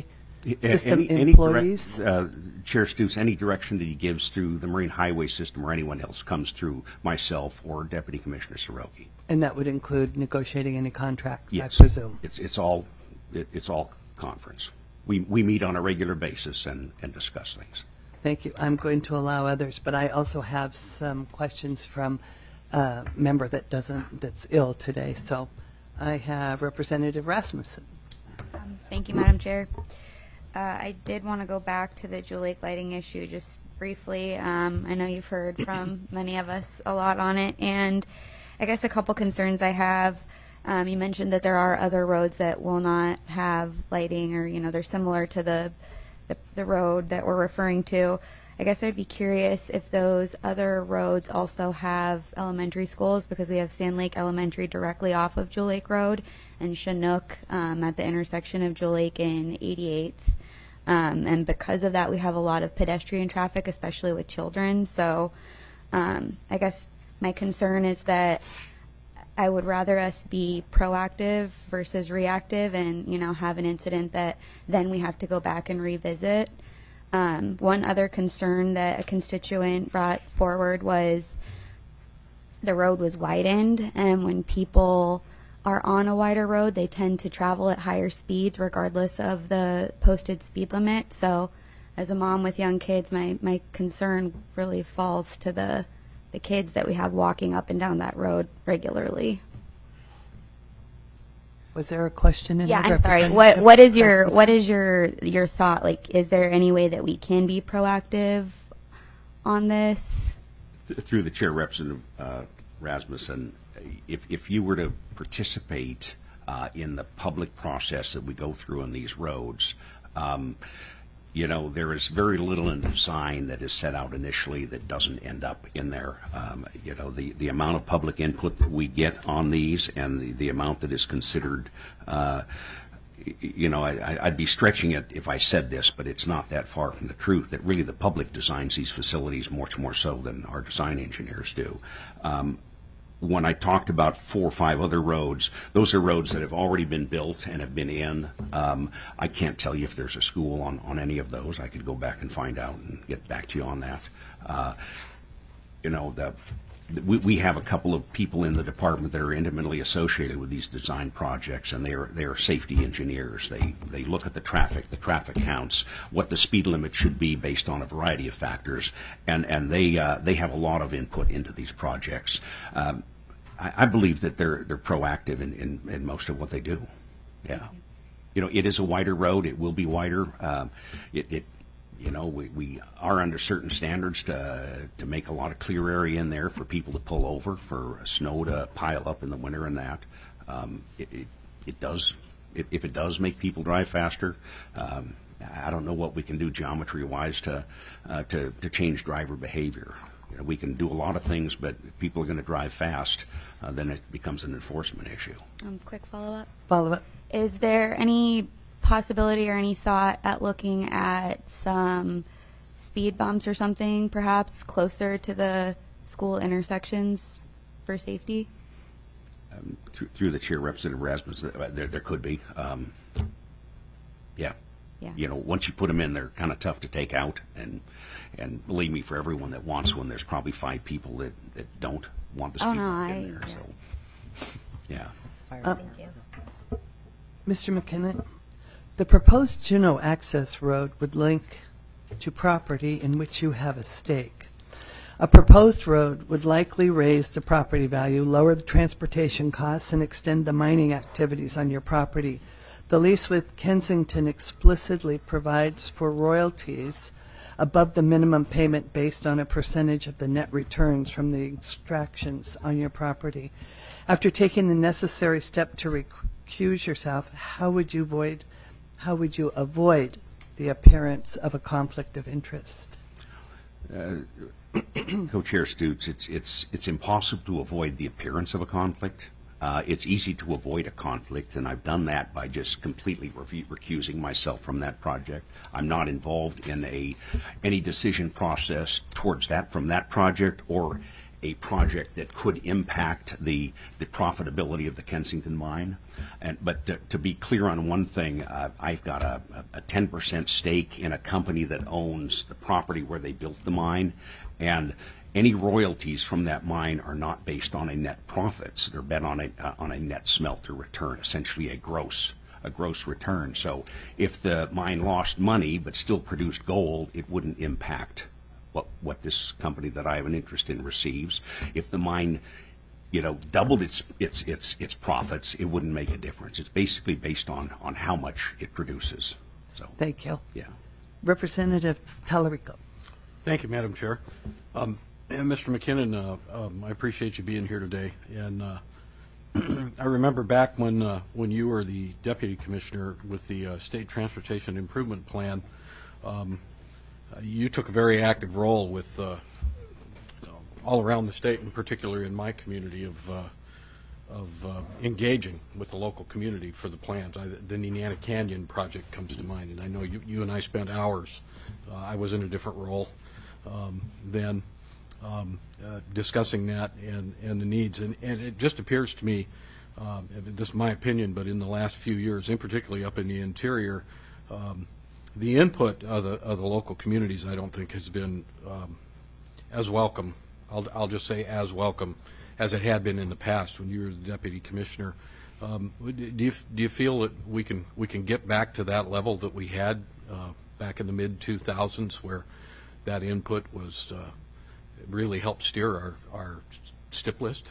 system Any- any direct- employees? uh, Chair Stutes, any direction that he gives through the Marine Highway System or anyone else comes through myself or Deputy Commissioner Soroki. And that would include negotiating any contracts, I Yes. presume? It's, it's all, it- it's all conference. We, we meet on a regular basis and, and discuss things. Thank you. I'm going to allow others, but I also have some questions from a member that doesn't, that's ill today. So I have Representative Rasmussen. Um, Thank you, Madam Chair. Uh, I did want to go back to the Jewel Lake lighting issue just briefly. Um, I know you've heard from many of us a lot on it, and I guess a couple concerns I have. Um, you mentioned that there are other roads that will not have lighting, or you know, they're similar to the the, the road that we're referring to. I guess I'd be curious if those other roads also have elementary schools, because we have Sand Lake Elementary directly off of Jewel Lake Road, and Chinook um, at the intersection of Jewel Lake and eighty-eighth. Um, and because of that, we have a lot of pedestrian traffic, especially with children. So um, I guess my concern is that I would rather us be proactive versus reactive, and you know, have an incident that then we have to go back and revisit. Um, one other concern that a constituent brought forward was the road was widened, and when people are on a wider road, they tend to travel at higher speeds regardless of the posted speed limit. So as a mom with young kids, my, my concern really falls to the the kids that we have walking up and down that road regularly. Was there a question in Yeah, there, I'm sorry. Representative What what is your Rasmussen? what is your your thought? Like, is there any way that we can be proactive on this? Th- Through the Chair, Representative uh, Rasmussen, if, if you were to participate uh, in the public process that we go through on these roads, um, you know, there is very little in the design that is set out initially that doesn't end up in there. Um, you know, the, the amount of public input that we get on these and the, the amount that is considered, uh, y- you know, I, I'd be stretching it if I said this, but it's not that far from the truth, that really the public designs these facilities much more so than our design engineers do. Um, When I talked about four or five other roads, those are roads that have already been built and have been in. Um, I can't tell you if there's a school on, on any of those. I could go back and find out and get back to you on that. Uh, you know, the, we, we have a couple of people in the department that are intimately associated with these design projects, and they are they are safety engineers. They they look at the traffic, the traffic counts, what the speed limit should be based on a variety of factors, and and they uh, they have a lot of input into these projects. Um, I, I believe that they're they're proactive in, in, in most of what they do. Yeah, you know, it is a wider road. It will be wider. Um, it, it You know, we, we are under certain standards to to make a lot of clear area in there for people to pull over, for snow to pile up in the winter and that. Um, it, it, it does, if, if it does make people drive faster, um, I don't know what we can do geometry-wise to, uh, to to change driver behavior. You know, we can do a lot of things, but if people are going to drive fast, uh, then it becomes an enforcement issue. Um, quick follow-up. Follow up. Is there any possibility or any thought at looking at some speed bumps or something, perhaps closer to the school intersections for safety? Um, through, through the chair, Representative Rasmussen, uh, there there could be. Um, yeah. Yeah. You know, once you put them in, they're kind of tough to take out, and and believe me, for everyone that wants one, there's probably five people that, that don't want the Oh, speed no, bump I- in there. yeah. So, yeah. Uh, Mister McKinnon, the proposed Juneau access road would link to property in which you have a stake. A proposed road would likely raise the property value, lower the transportation costs, and extend the mining activities on your property. The lease with Kensington explicitly provides for royalties above the minimum payment based on a percentage of the net returns from the extractions on your property. After taking the necessary step to recuse yourself, how would you avoid, how would you avoid the appearance of a conflict of interest? Co-Chair Stutes, it's it's it's impossible to avoid the appearance of a conflict. Uh, it's easy to avoid a conflict, and I've done that by just completely refu- recusing myself from that project. I'm not involved in a any decision process towards that from that project or a project that could impact the the profitability of the Kensington mine. And but to, to be clear on one thing, uh, I've got a, a ten percent stake in a company that owns the property where they built the mine, and any royalties from that mine are not based on a net profits. They're bet on a uh, on a net smelter return, essentially a gross a gross return. So if the mine lost money but still produced gold, it wouldn't impact what what this company that I have an interest in receives. If the mine, you know, doubled its its its its profits, it wouldn't make a difference. It's basically based on on how much it produces. So Thank you. yeah. Representative Talarico. Thank you, Madam Chair. Um, and Mister McKinnon, uh, um, I appreciate you being here today. And uh, I remember back when uh, when you were the Deputy Commissioner with the uh, State Transportation Improvement Plan, um, uh, you took a very active role with uh, all around the state, and particularly in my community, of uh, of uh, engaging with the local community for the plans. I, the Nenana Canyon project comes to mind, and I know you, you and I spent hours. Uh, I was in a different role um, then, um, uh, discussing that and, and the needs. And, and it just appears to me, um, this is my opinion, but in the last few years, in particularly up in the interior, um, the input of the, of the local communities, I don't think has been um, as welcome. I'll, I'll just say as welcome as it had been in the past when you were the Deputy Commissioner. Um, do you do you feel that we can we can get back to that level that we had uh, back in the mid two thousands, where that input was uh, really helped steer our our S T I P list?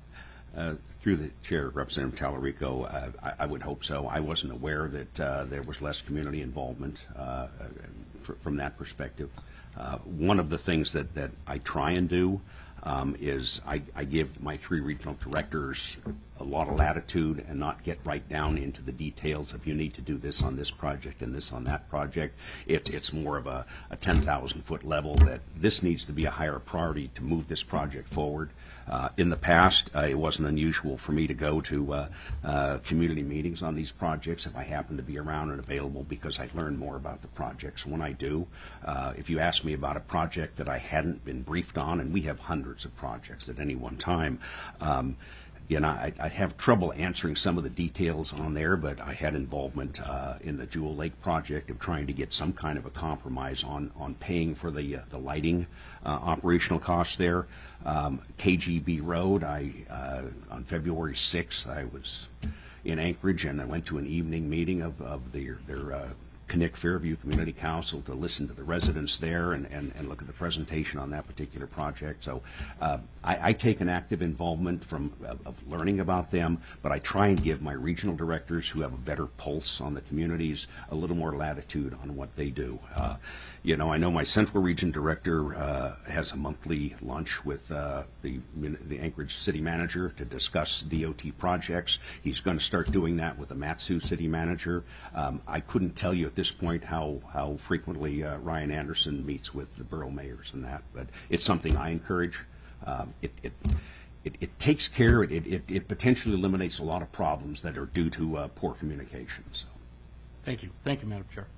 Uh, through the chair, Representative Talarico, uh, I, I would hope so. I wasn't aware that uh, there was less community involvement uh, fr from that perspective. Uh, one of the things that, that I try and do um, is I, I give my three regional directors a lot of latitude and not get right down into the details of you need to do this on this project and this on that project. It, it's more of a, a ten thousand foot level that this needs to be a higher priority to move this project forward. Uh, in the past, uh, it wasn't unusual for me to go to uh, uh, community meetings on these projects if I happened to be around and available, because I learned more about the projects. When I do, uh, if you ask me about a project that I hadn't been briefed on, and we have hundreds of projects at any one time, um, you know, I, I have trouble answering some of the details on there, but I had involvement uh, in the Jewel Lake project of trying to get some kind of a compromise on, on paying for the, uh, the lighting uh, operational costs there. Um, K G B Road, I, uh, on February sixth, I was in Anchorage, and I went to an evening meeting of, of their, their uh, Connect Fairview Community Council to listen to the residents there and, and, and look at the presentation on that particular project. So uh, I, I take an active involvement from of, of learning about them, but I try and give my regional directors who have a better pulse on the communities a little more latitude on what they do. Uh, you know, I know my Central Region director uh, has a monthly lunch with uh, the, the Anchorage City Manager to discuss D O T projects. He's going to start doing that with the Matsu City Manager. Um, I couldn't tell you at this point how, how frequently uh, Ryan Anderson meets with the borough mayors and that, but it's something I encourage. Um, it, it, it, it takes care, it, it, it potentially eliminates a lot of problems that are due to uh, poor communication. So. Thank you. Thank you, Madam Chair.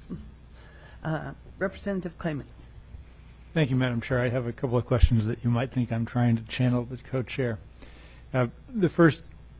Uh, Representative Clayman. Thank you, Madam Chair. I have a couple of questions that you might think I'm trying to channel the co-chair. Uh, the first,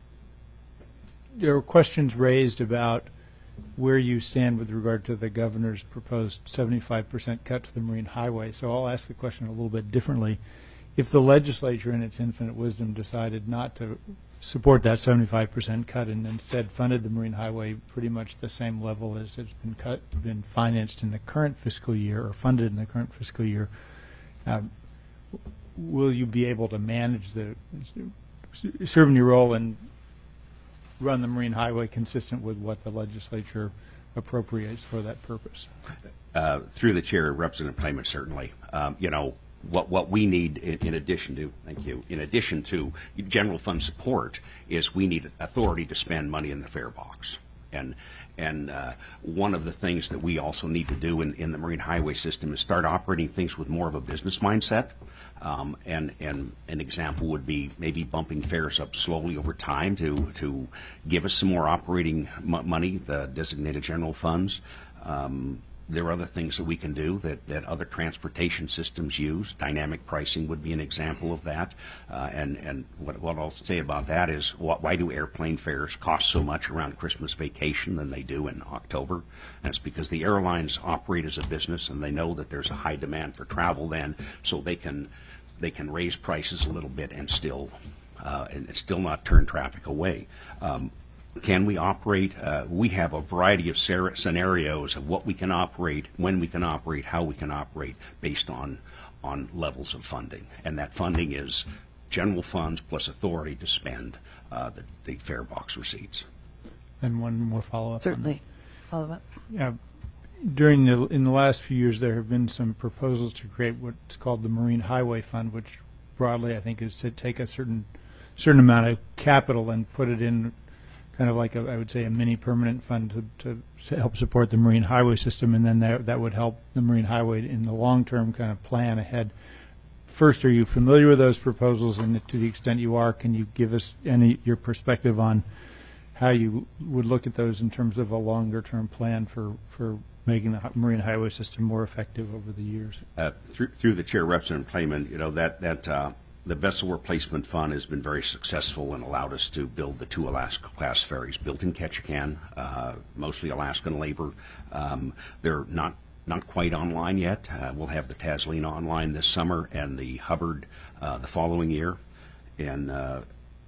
there were questions raised about where you stand with regard to the governor's proposed seventy-five percent cut to the Marine Highway. So I'll ask the question a little bit differently. If the legislature in its infinite wisdom decided not to support that seventy-five percent cut and instead funded the Marine Highway pretty much the same level as it's been cut, been financed in the current fiscal year or funded in the current fiscal year, um, will you be able to manage the, serve in your role and run the Marine Highway consistent with what the legislature appropriates for that purpose? Uh, through the chair, Representative Clayman, certainly. Um, you know, what what we need in, in addition to, thank you, in addition to general fund support is we need authority to spend money in the fare box. And and uh, one of the things that we also need to do in, in the Marine Highway system is start operating things with more of a business mindset. Um, and, and an example would be maybe bumping fares up slowly over time to, to give us some more operating m money, the designated general funds. Um, there are other things that we can do that, that other transportation systems use. Dynamic pricing would be an example of that. Uh, and and what, what I'll say about that is, wh- why do airplane fares cost so much around Christmas vacation than they do in October? And it's because the airlines operate as a business, and they know that there's a high demand for travel then, so they can they can raise prices a little bit and still uh, and still not turn traffic away. Um, Can we operate? Uh, we have a variety of ser- scenarios of what we can operate, when we can operate, how we can operate, based on on levels of funding. And that funding is general funds plus authority to spend uh, the, the fare box receipts. And one more follow-up. Certainly. Follow up. Yeah, during the in the last few years, there have been some proposals to create what's called the Marine Highway Fund, which broadly I think is to take a certain certain amount of capital and put it in kind of like a, I would say a mini permanent fund to, to, to help support the marine highway system, and then that, that would help the marine highway in the long term kind of plan ahead. First, are you familiar with those proposals, and to the extent you are, can you give us any your perspective on how you would look at those in terms of a longer term plan for, for making the marine highway system more effective over the years? Uh, through, through the chair, Representative Clayman, you know, that, that uh, the Vessel Replacement Fund has been very successful and allowed us to build the two Alaska-class ferries built in Ketchikan, uh, mostly Alaskan labor. Um, they're not not quite online yet. Uh, we'll have the Taslina online this summer and the Hubbard uh, the following year. And, uh,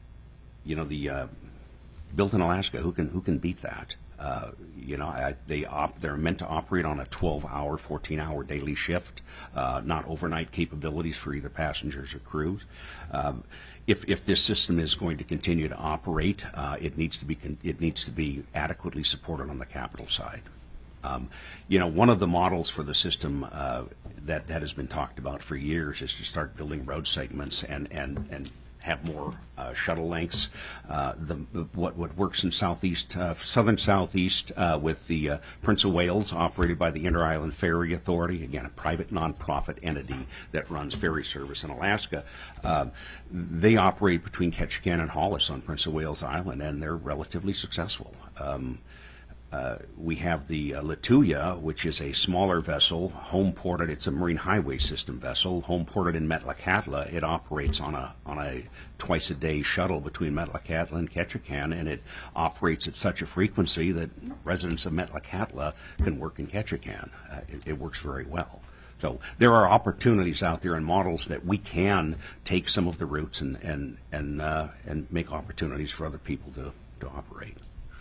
you know, the uh, built in Alaska, who can who can beat that? Uh, you know, I, they op, they're meant to operate on a twelve-hour, fourteen-hour daily shift, uh, not overnight capabilities for either passengers or crews. Um, if if this system is going to continue to operate, uh, it needs to be con- it needs to be adequately supported on the capital side. Um, you know, one of the models for the system uh, that that has been talked about for years is to start building road segments and and and have more uh, shuttle lengths. Uh, the, what, what works in southeast, uh, southern southeast uh, with the uh, Prince of Wales, operated by the Inter-Island Ferry Authority, again, a private nonprofit entity that runs ferry service in Alaska. Uh, they operate between Ketchikan and Hollis on Prince of Wales Island, and they're relatively successful. Um, Uh, we have the uh, Lituya, which is a smaller vessel, home ported. It's a marine highway system vessel, home ported in Metlakatla. It operates on a on a twice a day shuttle between Metlakatla and Ketchikan, and it operates at such a frequency that residents of Metlakatla can work in Ketchikan. Uh, it, it works very well. So there are opportunities out there and models that we can take some of the routes and and and uh, and make opportunities for other people to to operate.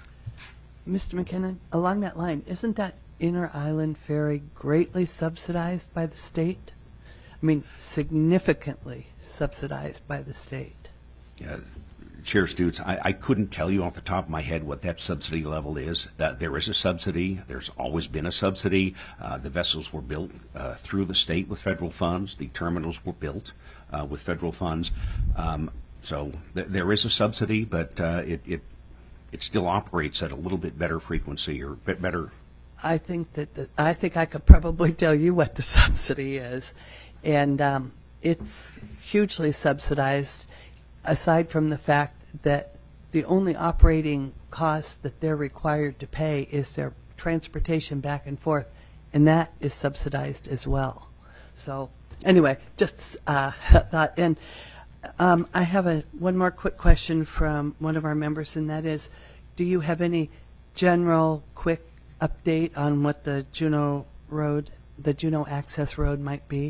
Mister McKinnon, along that line, isn't that inter-island ferry greatly subsidized by the state? I mean, significantly subsidized by the state. Uh, Chair Stutes, I, I couldn't tell you off the top of my head what that subsidy level is. Uh, there is a subsidy. There's always been a subsidy. Uh, the vessels were built uh, through the state with federal funds. The terminals were built uh, with federal funds. Um, so th- there is a subsidy, but uh, it, it it still operates at a little bit better frequency or bit better. I think that the, I think I could probably tell you what the subsidy is, and um, it's hugely subsidized. Aside from the fact that the only operating cost that they're required to pay is their transportation back and forth, and that is subsidized as well. So anyway, just uh, thought. And um, I have a one more quick question from one of our members, and that is, do you have any general quick update on what the Juneau Road, the Juneau Access Road might be?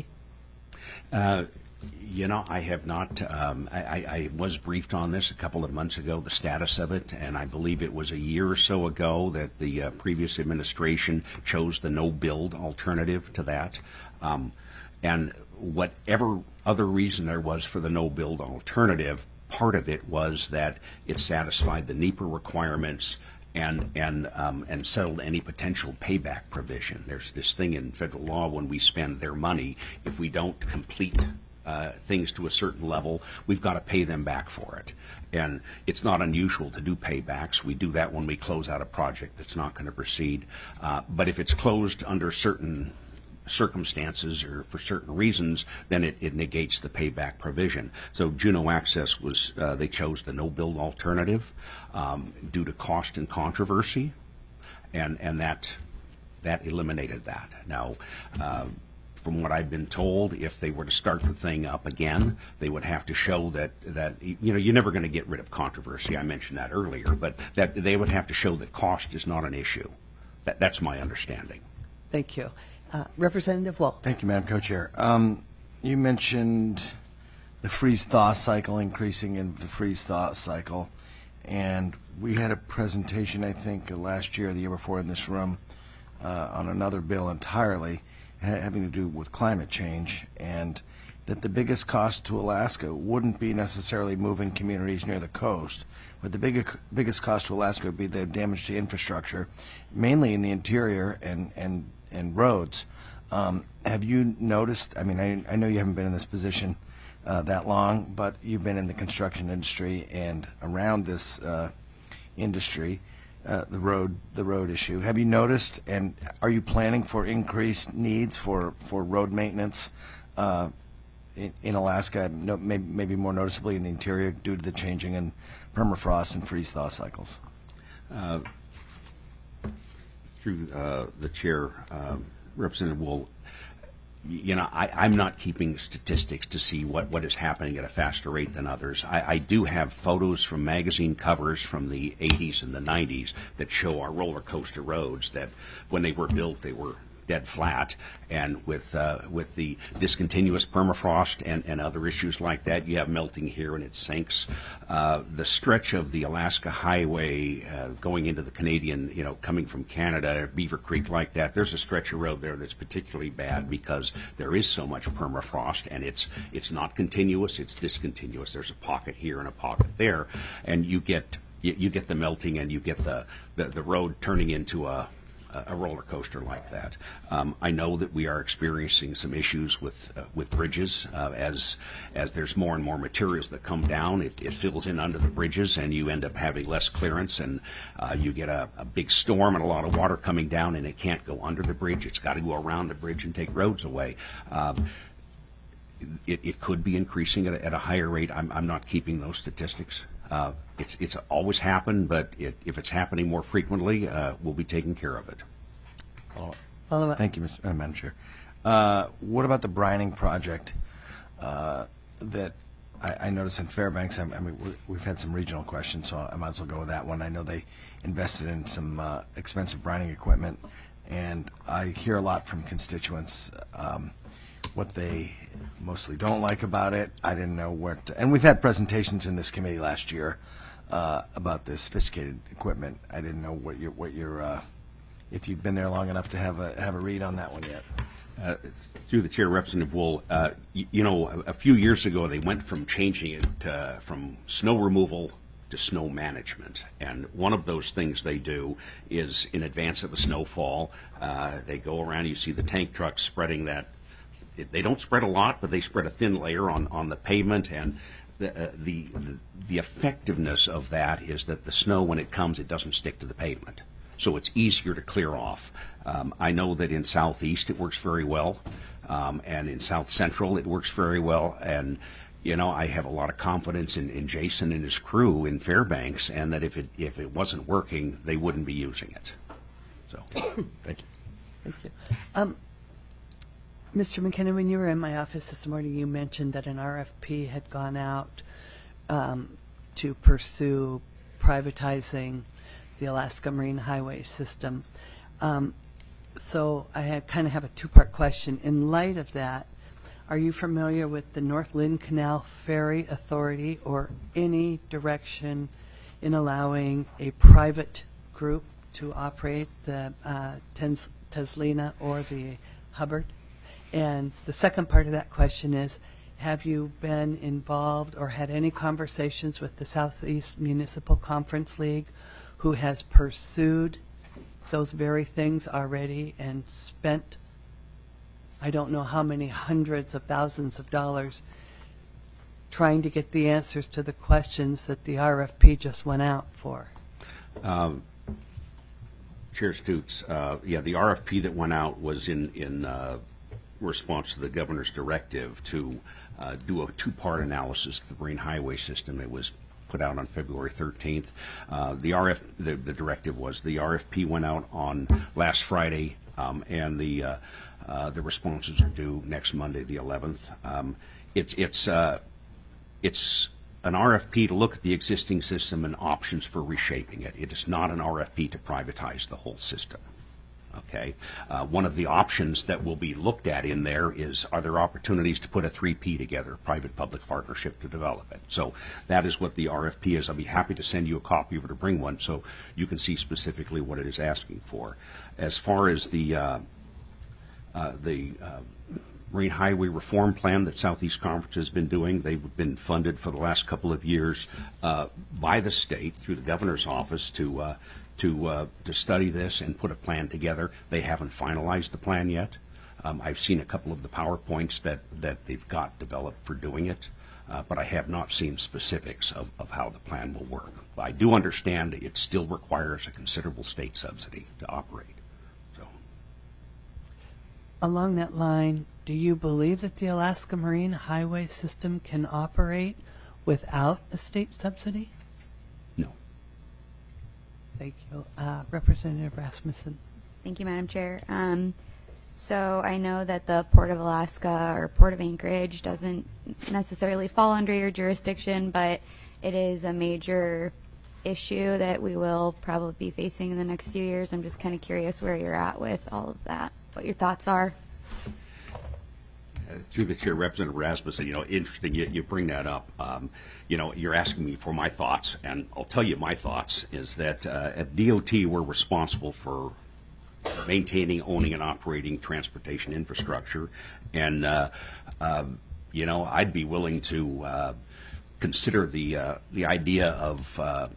Uh, You know, I have not. Um, I, I was briefed on this a couple of months ago, the status of it, and I believe it was a year or so ago that the uh, previous administration chose the no-build alternative to that. Um, and whatever other reason there was for the no-build alternative, part of it was that it satisfied the NEPA requirements and and um, and settled any potential payback provision. There's this thing in federal law when we spend their money, if we don't complete Uh, things to a certain level, we've got to pay them back for it. And it's not unusual to do paybacks. We do that when we close out a project that's not going to proceed. Uh, but if it's closed under certain circumstances or for certain reasons, then it, it negates the payback provision. So Juneau Access was, uh, they chose the no-build alternative um, due to cost and controversy. And, and that that eliminated that. Now, uh, from what I've been told, if they were to start the thing up again, they would have to show that, that you know, you're never going to get rid of controversy. I mentioned that earlier, but that they would have to show that cost is not an issue. That, that's my understanding. Thank you. Uh, Representative Wool. Thank you, Madam Co-Chair. Um, you mentioned the freeze-thaw cycle, increasing in the freeze-thaw cycle, and we had a presentation, I think, uh, last year, or the year before in this room, uh, on another bill entirely, ha- having to do with climate change, and that the biggest cost to Alaska wouldn't be necessarily moving communities near the coast, but the big, biggest cost to Alaska would be the damage to infrastructure, mainly in the interior and, and, and roads. Um, have you noticed, I mean, I, I know you haven't been in this position uh, that long, but you've been in the construction industry and around this uh, industry, uh, the road the road issue. Have you noticed, and are you planning for increased needs for, for road maintenance uh, in, in Alaska, no, maybe, maybe more noticeably in the interior due to the changing in permafrost and freeze-thaw cycles? Uh, through uh, the chair, uh, Representative Wool, you know, I, I'm not keeping statistics to see what, what is happening at a faster rate than others. I, I do have photos from magazine covers from the eighties and the nineties that show our roller coaster roads that when they were built, they were dead flat, and with uh, with the discontinuous permafrost and, and other issues like that, you have melting here and it sinks. Uh, the stretch of the Alaska Highway uh, going into the Canadian, you know, coming from Canada, Beaver Creek like that, there's a stretch of road there that's particularly bad because there is so much permafrost, and it's it's not continuous, it's discontinuous. There's a pocket here and a pocket there, and you get you, you get the melting, and you get the, the, the road turning into a a roller coaster like that. Um, I know that we are experiencing some issues with uh, with bridges uh, as as there's more and more materials that come down. It, it fills in under the bridges, and you end up having less clearance, and uh, you get a, a big storm and a lot of water coming down, and it can't go under the bridge. It's got to go around the bridge and take roads away. Um, it, it could be increasing at a, at a higher rate. I'm, I'm not keeping those statistics. Uh, it's it's always happened, but it, if it's happening more frequently, uh, we'll be taking care of it. Follow Follow up. Thank you, Mister Uh, Madam Chair. Uh, what about the brining project uh, that I, I noticed in Fairbanks? I, I mean, we, we've had some regional questions, so I might as well go with that one. I know they invested in some uh, expensive brining equipment, and I hear a lot from constituents um, what they mostly don't like about it. I didn't know what, to, and we've had presentations in this committee last year uh, about this sophisticated equipment. I didn't know what your what your uh, if you've been there long enough to have a have a read on that one yet. Uh, through the chair, Representative Wool, uh, you, you know, a, a few years ago they went from changing it uh, from snow removal to snow management, and one of those things they do is in advance of a snowfall, uh, they go around. You see the tank trucks spreading that. They don't spread a lot, but they spread a thin layer on, on the pavement, and the, uh, the, the the effectiveness of that is that the snow, when it comes, it doesn't stick to the pavement, so it's easier to clear off. Um, I know that in Southeast it works very well, um, and in South Central it works very well, and you know, I have a lot of confidence in, in Jason and his crew in Fairbanks, and that if it if it wasn't working, they wouldn't be using it. So, Thank you. Thank you. Um, Mister McKinnon, when you were in my office this morning, you mentioned that an R F P had gone out um, to pursue privatizing the Alaska Marine Highway System. Um, so I had, kind of have a two-part question. In light of that, are you familiar with the North Lynn Canal Ferry Authority or any direction in allowing a private group to operate the uh, Tens- Teslina or the Hubbard? And the second part of that question is, have you been involved or had any conversations with the Southeast Municipal Conference League, who has pursued those very things already and spent, I don't know how many hundreds of thousands of dollars trying to get the answers to the questions that the R F P just went out for? um, Chair Stutes, uh, yeah, the R F P that went out was in in uh, response to the governor's directive to uh, do a two-part analysis of the Marine Highway System. It was put out on February thirteenth. Uh, the R F the, the directive was the R F P went out on last Friday. um, and the uh, uh, the responses are due next Monday, the eleventh. Um, it's it's uh, it's an R F P to look at the existing system and options for reshaping it. It is not an R F P to privatize the whole system. Okay. Uh, one of the options that will be looked at in there is, are there opportunities to put a three P together, private-public partnership to develop it? So that is what the R F P is. I'll be happy to send you a copy of it or bring one so you can see specifically what it is asking for. As far as the uh, uh, the uh, Marine Highway Reform Plan that Southeast Conference has been doing, they've been funded for the last couple of years uh, by the state through the governor's office to uh, to uh, to study this and put a plan together. They haven't finalized the plan yet. Um, I've seen a couple of the PowerPoints that, that they've got developed for doing it, uh, but I have not seen specifics of, of how the plan will work. But I do understand it still requires a considerable state subsidy to operate. So, Along that line, do you believe that the Alaska Marine Highway System can operate without a state subsidy? no. Thank you. Uh, Representative Rasmussen. Thank you, Madam Chair. Um, so I know that the Port of Alaska or Port of Anchorage doesn't necessarily fall under your jurisdiction, but it is a major issue that we will probably be facing in the next few years. I'm just kind of curious where you're at with all of that, what your thoughts are. Uh, through the chair, Representative Rasmussen, you know, interesting you, you bring that up. Um, you know, you're asking me for my thoughts, and I'll tell you my thoughts is that uh, at D O T we're responsible for maintaining, owning, and operating transportation infrastructure, and uh, uh, you know, I'd be willing to uh, consider the uh, the idea of. Uh,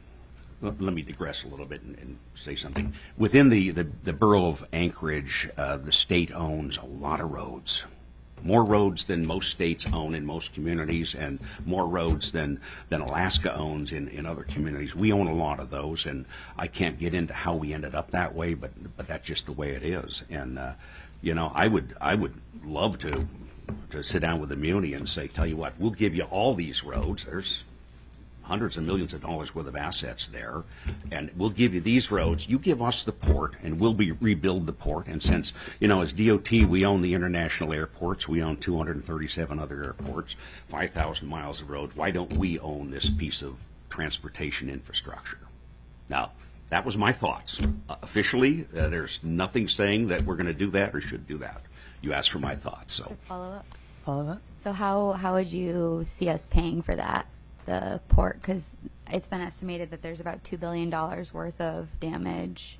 Let me digress a little bit and, and say something. Within the, the, the borough of Anchorage, uh, the state owns a lot of roads. More roads than most states own in most communities, and more roads than, than Alaska owns in, in other communities. We own a lot of those, and I can't get into how we ended up that way, but but that's just the way it is. And uh, you know, I would I would love to to sit down with the Muni and say, tell you what, we'll give you all these roads. There's hundreds of millions of dollars worth of assets there, and we'll give you these roads. You give us the port, and we'll be rebuild the port. And since, you know, as D O T, we own the international airports. We own two hundred thirty-seven other airports, five thousand miles of road. Why don't we own this piece of transportation infrastructure? Now, that was my thoughts. Uh, officially, uh, there's nothing saying that we're going to do that or should do that. You asked for my thoughts, so. Follow up. Follow up? So how, how would you see us paying for that, the port? Because it's been estimated that there's about two billion dollars worth of damage,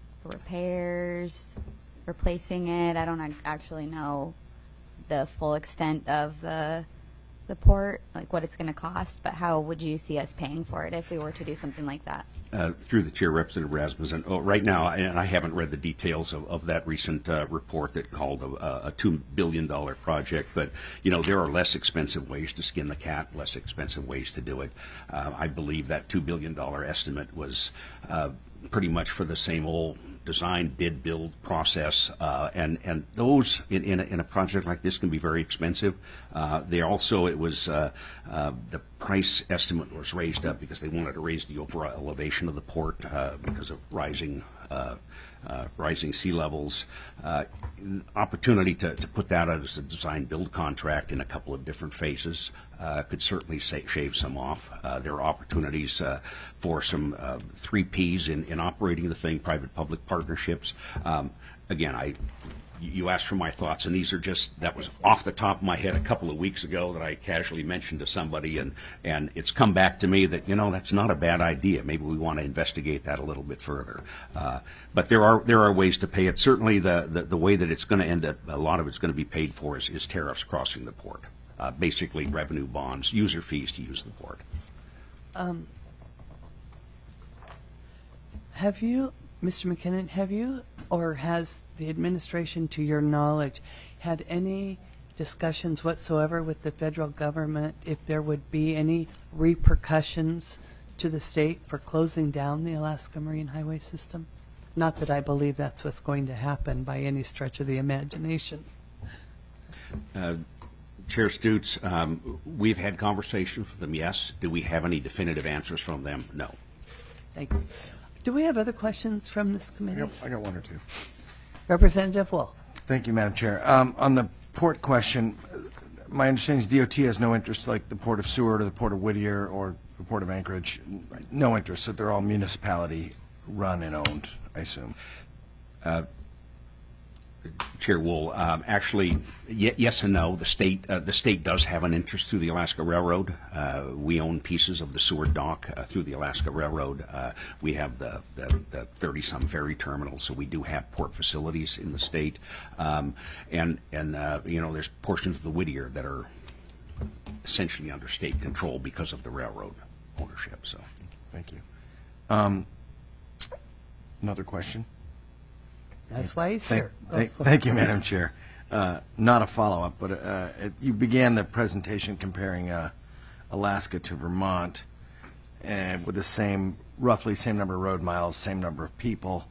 repairs, replacing it. I don't ac- actually know the full extent of the the port, like what it's going to cost, but how would you see us paying for it if we were to do something like that? Uh, through the chair, Representative Rasmussen. Oh, right now, and I haven't read the details of, of that recent uh, report that called a, a two billion dollars project, but, you know, there are less expensive ways to skin the cat, less expensive ways to do it. Uh, I believe that two billion dollars estimate was uh, pretty much for the same old design, bid, build process, uh, and and those in in a, in a project like this can be very expensive. Uh, they also, it was uh, uh, the price estimate was raised up because they wanted to raise the overall elevation of the port uh, because of rising uh, uh, rising sea levels. Uh, opportunity to, to put that out as a design build contract in a couple of different phases uh, could certainly sa- shave some off. Uh, there are opportunities uh, for some uh, three Ps in, in operating the thing, private-public partnerships. Um, again, I you asked for my thoughts, and these are just, that was off the top of my head a couple of weeks ago that I casually mentioned to somebody, and, and it's come back to me that, you know, that's not a bad idea. Maybe we want to investigate that a little bit further. Uh, but there are there are ways to pay it. Certainly the, the, the way that it's going to end up, a lot of it's going to be paid for is, is tariffs crossing the port. Uh, basically revenue bonds, user fees to use the port. Um, have you, Mister McKinnon, have you or has the administration, to your knowledge, had any discussions whatsoever with the federal government if there would be any repercussions to the state for closing down the Alaska Marine Highway System? Not that I believe that's what's going to happen by any stretch of the imagination. Uh, Chair Stutes, um, we've had conversations with them, yes. Do we have any definitive answers from them? No. Thank you. Do we have other questions from this I committee? got, I got one or two. Representative Wolf. Thank you, Madam Chair. Um, On the port question, my understanding is D O T has no interest, like the Port of Seward or the Port of Whittier or the Port of Anchorage, no interest, so they're all municipality-run and owned, I assume. Chair Wool, um, actually, y- yes and no. The state, uh, the state does have an interest through the Alaska Railroad. Uh, we own pieces of the Seward Dock uh, through the Alaska Railroad. Uh, we have the the thirty-some ferry terminals, so we do have port facilities in the state. Um, and and uh, you know, there's portions of the Whittier that are essentially under state control because of the railroad ownership. So, Thank you. Um, Another question? That's why he's Thank, here. thank, thank you, Madam Chair. Uh, Not a follow-up, but uh, it- you began the presentation comparing uh, Alaska to Vermont, and with the same, roughly same number of road miles, same number of people.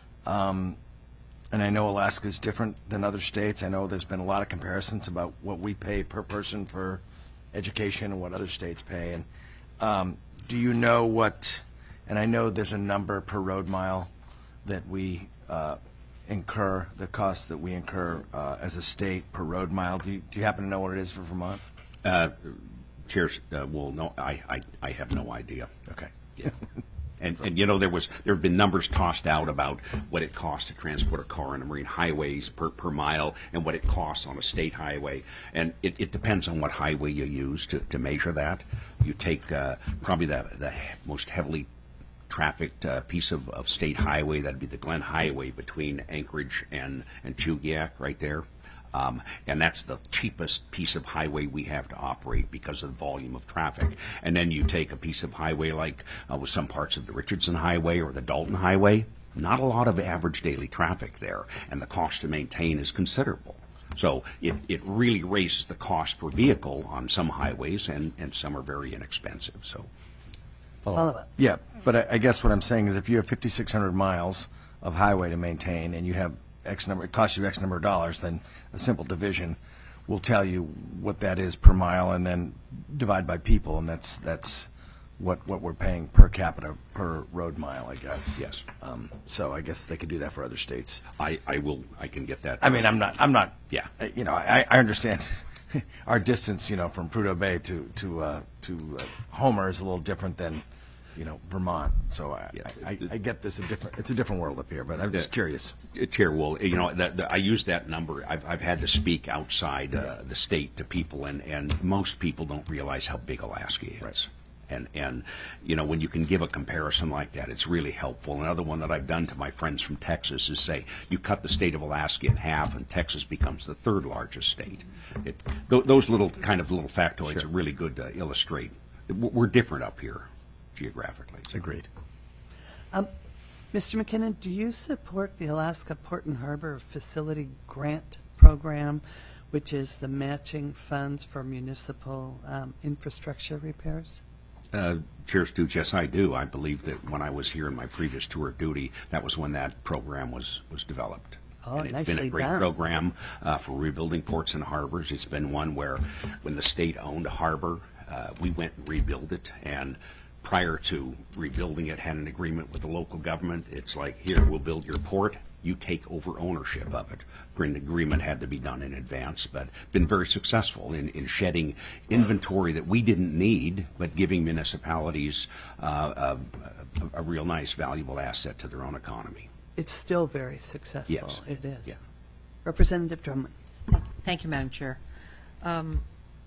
Um, And I know Alaska is different than other states. I know there's been a lot of comparisons about what we pay per person for education and what other states pay. And um, do you know what, and I know there's a number per road mile that we uh, incur, the cost that we incur uh, as a state per road mile. Do you, do you happen to know what it is for Vermont? uh, Chair, uh, Wool, no, I, I I have no idea. Okay. Yeah. And, and, you know, there was, there have been numbers tossed out about what it costs to transport a car on the marine highways per, per mile and what it costs on a state highway. And it, it depends on what highway you use to, to measure that. You take uh, probably the, the most heavily trafficked uh, piece of, of state highway, that'd be the Glen Highway between Anchorage and, and Chugiak right there. Um, and that's the cheapest piece of highway we have to operate because of the volume of traffic. And then you take a piece of highway like uh, with some parts of the Richardson Highway or the Dalton Highway, not a lot of average daily traffic there, and the cost to maintain is considerable. So it, it really raises the cost per vehicle on some highways, and, and some are very inexpensive. So Follow-up. Yeah, but I, I guess what I'm saying is if you have fifty-six hundred miles of highway to maintain and you have X number, it costs you X number of dollars, then a simple division will tell you what that is per mile, and then divide by people, and that's that's what what we're paying per capita per road mile, I guess. yes, Um, so I guess they could do that for other states. I, I will, I can get that. I mean, I'm not, I'm not. Yeah. uh, You know, I, I understand our distance, you know, from Prudhoe Bay to to uh, to uh, Homer is a little different than, you know, Vermont. So I, Yeah. I, I get this a different. It's a different world up here, but I'm just Yeah. curious. Chair Wool, you know, the, the, I use that number. I've, I've had to speak outside uh, the state to people, and, and most people don't realize how big Alaska is. Right. And, and, you know, when you can give a comparison like that, it's really helpful. Another one that I've done to my friends from Texas is say, you cut the state of Alaska in half, and Texas becomes the third largest state. It, th- those little kind of little factoids are really good to illustrate. We're different up here geographically. So. Agreed. Mister McKinnon, do you support the Alaska Port and Harbor Facility Grant Program, which is the matching funds for municipal um, infrastructure repairs? Uh, Chair Stoots, yes, I do. I believe that when I was here in my previous tour of duty, that was when that program was, was developed. Oh, and it's nicely been a great done. program uh, for rebuilding ports and harbors. It's been one where when the state owned a harbor, uh, we went and rebuilt it, and prior to rebuilding it, had an agreement with the local government. It's like, here, we'll build your port. You take over ownership of it. An agreement had to be done in advance, but been very successful in, in shedding inventory that we didn't need, but giving municipalities uh, a, a real nice, valuable asset to their own economy. It's still very successful. Yes. It is. Yeah. Representative Drummond. Thank you, Madam Chair. Um,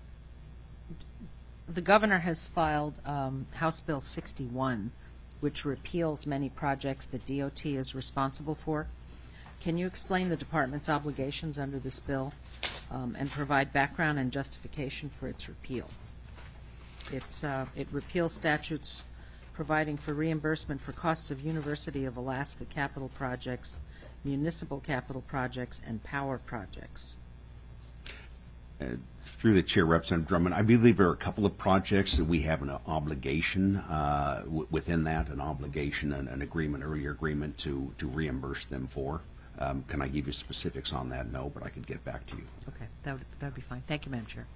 The governor has filed um, House Bill sixty-one, which repeals many projects that D O T is responsible for. Can you explain the department's obligations under this bill um, and provide background and justification for its repeal? It's, uh, it repeals statutes providing for reimbursement for costs of University of Alaska capital projects, municipal capital projects, and power projects. Uh, through the chair, Representative Drummond, I believe there are a couple of projects that we have an obligation uh, w- within that, an obligation, an, an agreement, earlier agreement to, to reimburse them for. Um, can I give you specifics on that? No, but I could get back to you. Okay, that would, that would be fine. Thank you, Madam Chair.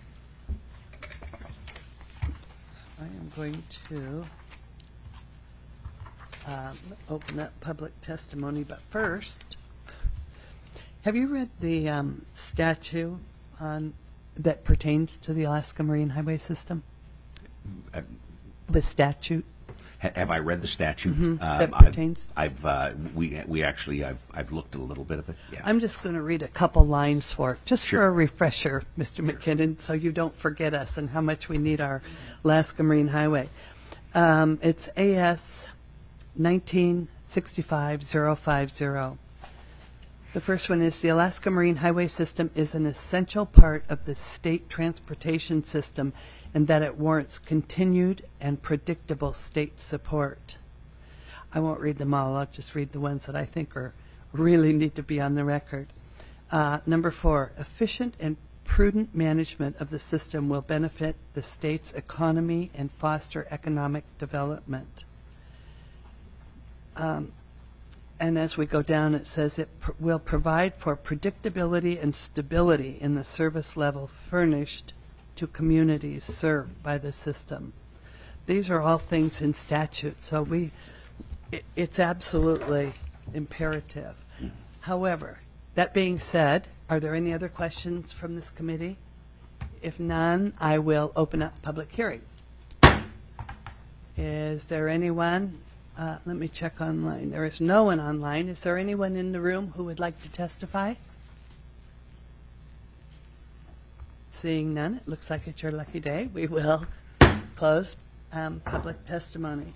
I am going to um, open up public testimony, but first, Have you read the um, statute on, that pertains to the Alaska Marine Highway System? Uh, The statute? ha- Have I read the statute? Mhm, Um, that I've- pertains- I've, uh, we, we actually, I've, I've looked a little bit of it, yeah. I'm just going to read a couple lines for it, just for Sure. a refresher, Mister McKinnon, so you don't forget us and how much we need our Alaska Marine Highway. Um, it's A S nineteen sixty-five oh fifty. The first one is the Alaska Marine Highway System is an essential part of the state transportation system and that it warrants continued and predictable state support. I won't read them all. I'll just read the ones that I think are really need to be on the record. Uh, number four, efficient and prudent management of the system will benefit the state's economy and foster economic development. Um, and as we go down, it says it pr- will provide for predictability and stability in the service level furnished to communities served by the system. These are all things in statute, so we, it, it's absolutely imperative. However, that being said, are there any other questions from this committee? If none, I will open up public hearing. Is there anyone? Uh, let me check online. There is no one online. Is there anyone in the room who would like to testify? Seeing none, it looks like it's your lucky day. We will close um, public testimony.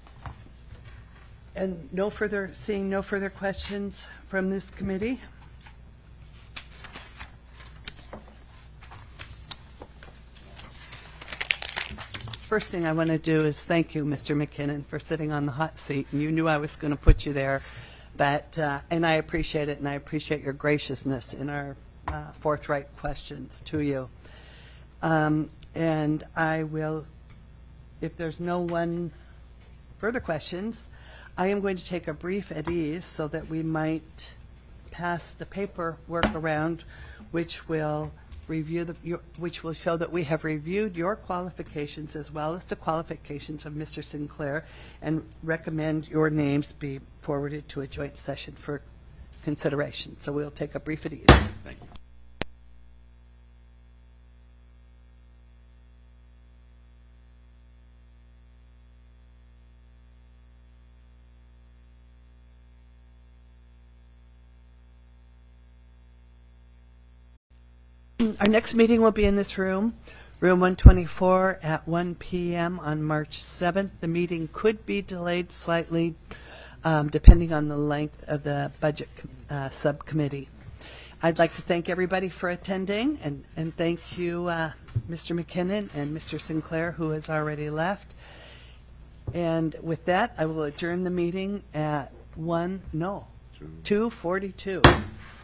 And no further, seeing no further questions from this committee. First thing I want to do is thank you, Mister McKinnon, for sitting on the hot seat. And you knew I was going to put you there, but uh, and I appreciate it, and I appreciate your graciousness in our uh, forthright questions to you. Um, and I will, if there's no one further questions, I am going to take a brief at ease so that we might pass the paperwork around, which will review the, your, which will show that we have reviewed your qualifications as well as the qualifications of Mister Sinclair and recommend your names be forwarded to a joint session for consideration. So we'll take a brief at ease. Thank you. Our next meeting will be in this room, room one twenty-four at one p.m. on March seventh. The meeting could be delayed slightly um, depending on the length of the budget uh, subcommittee. I'd like to thank everybody for attending, and, and thank you, uh, Mister McKinnon and Mister Sinclair, who has already left. And with that, I will adjourn the meeting at one, no, two forty-two.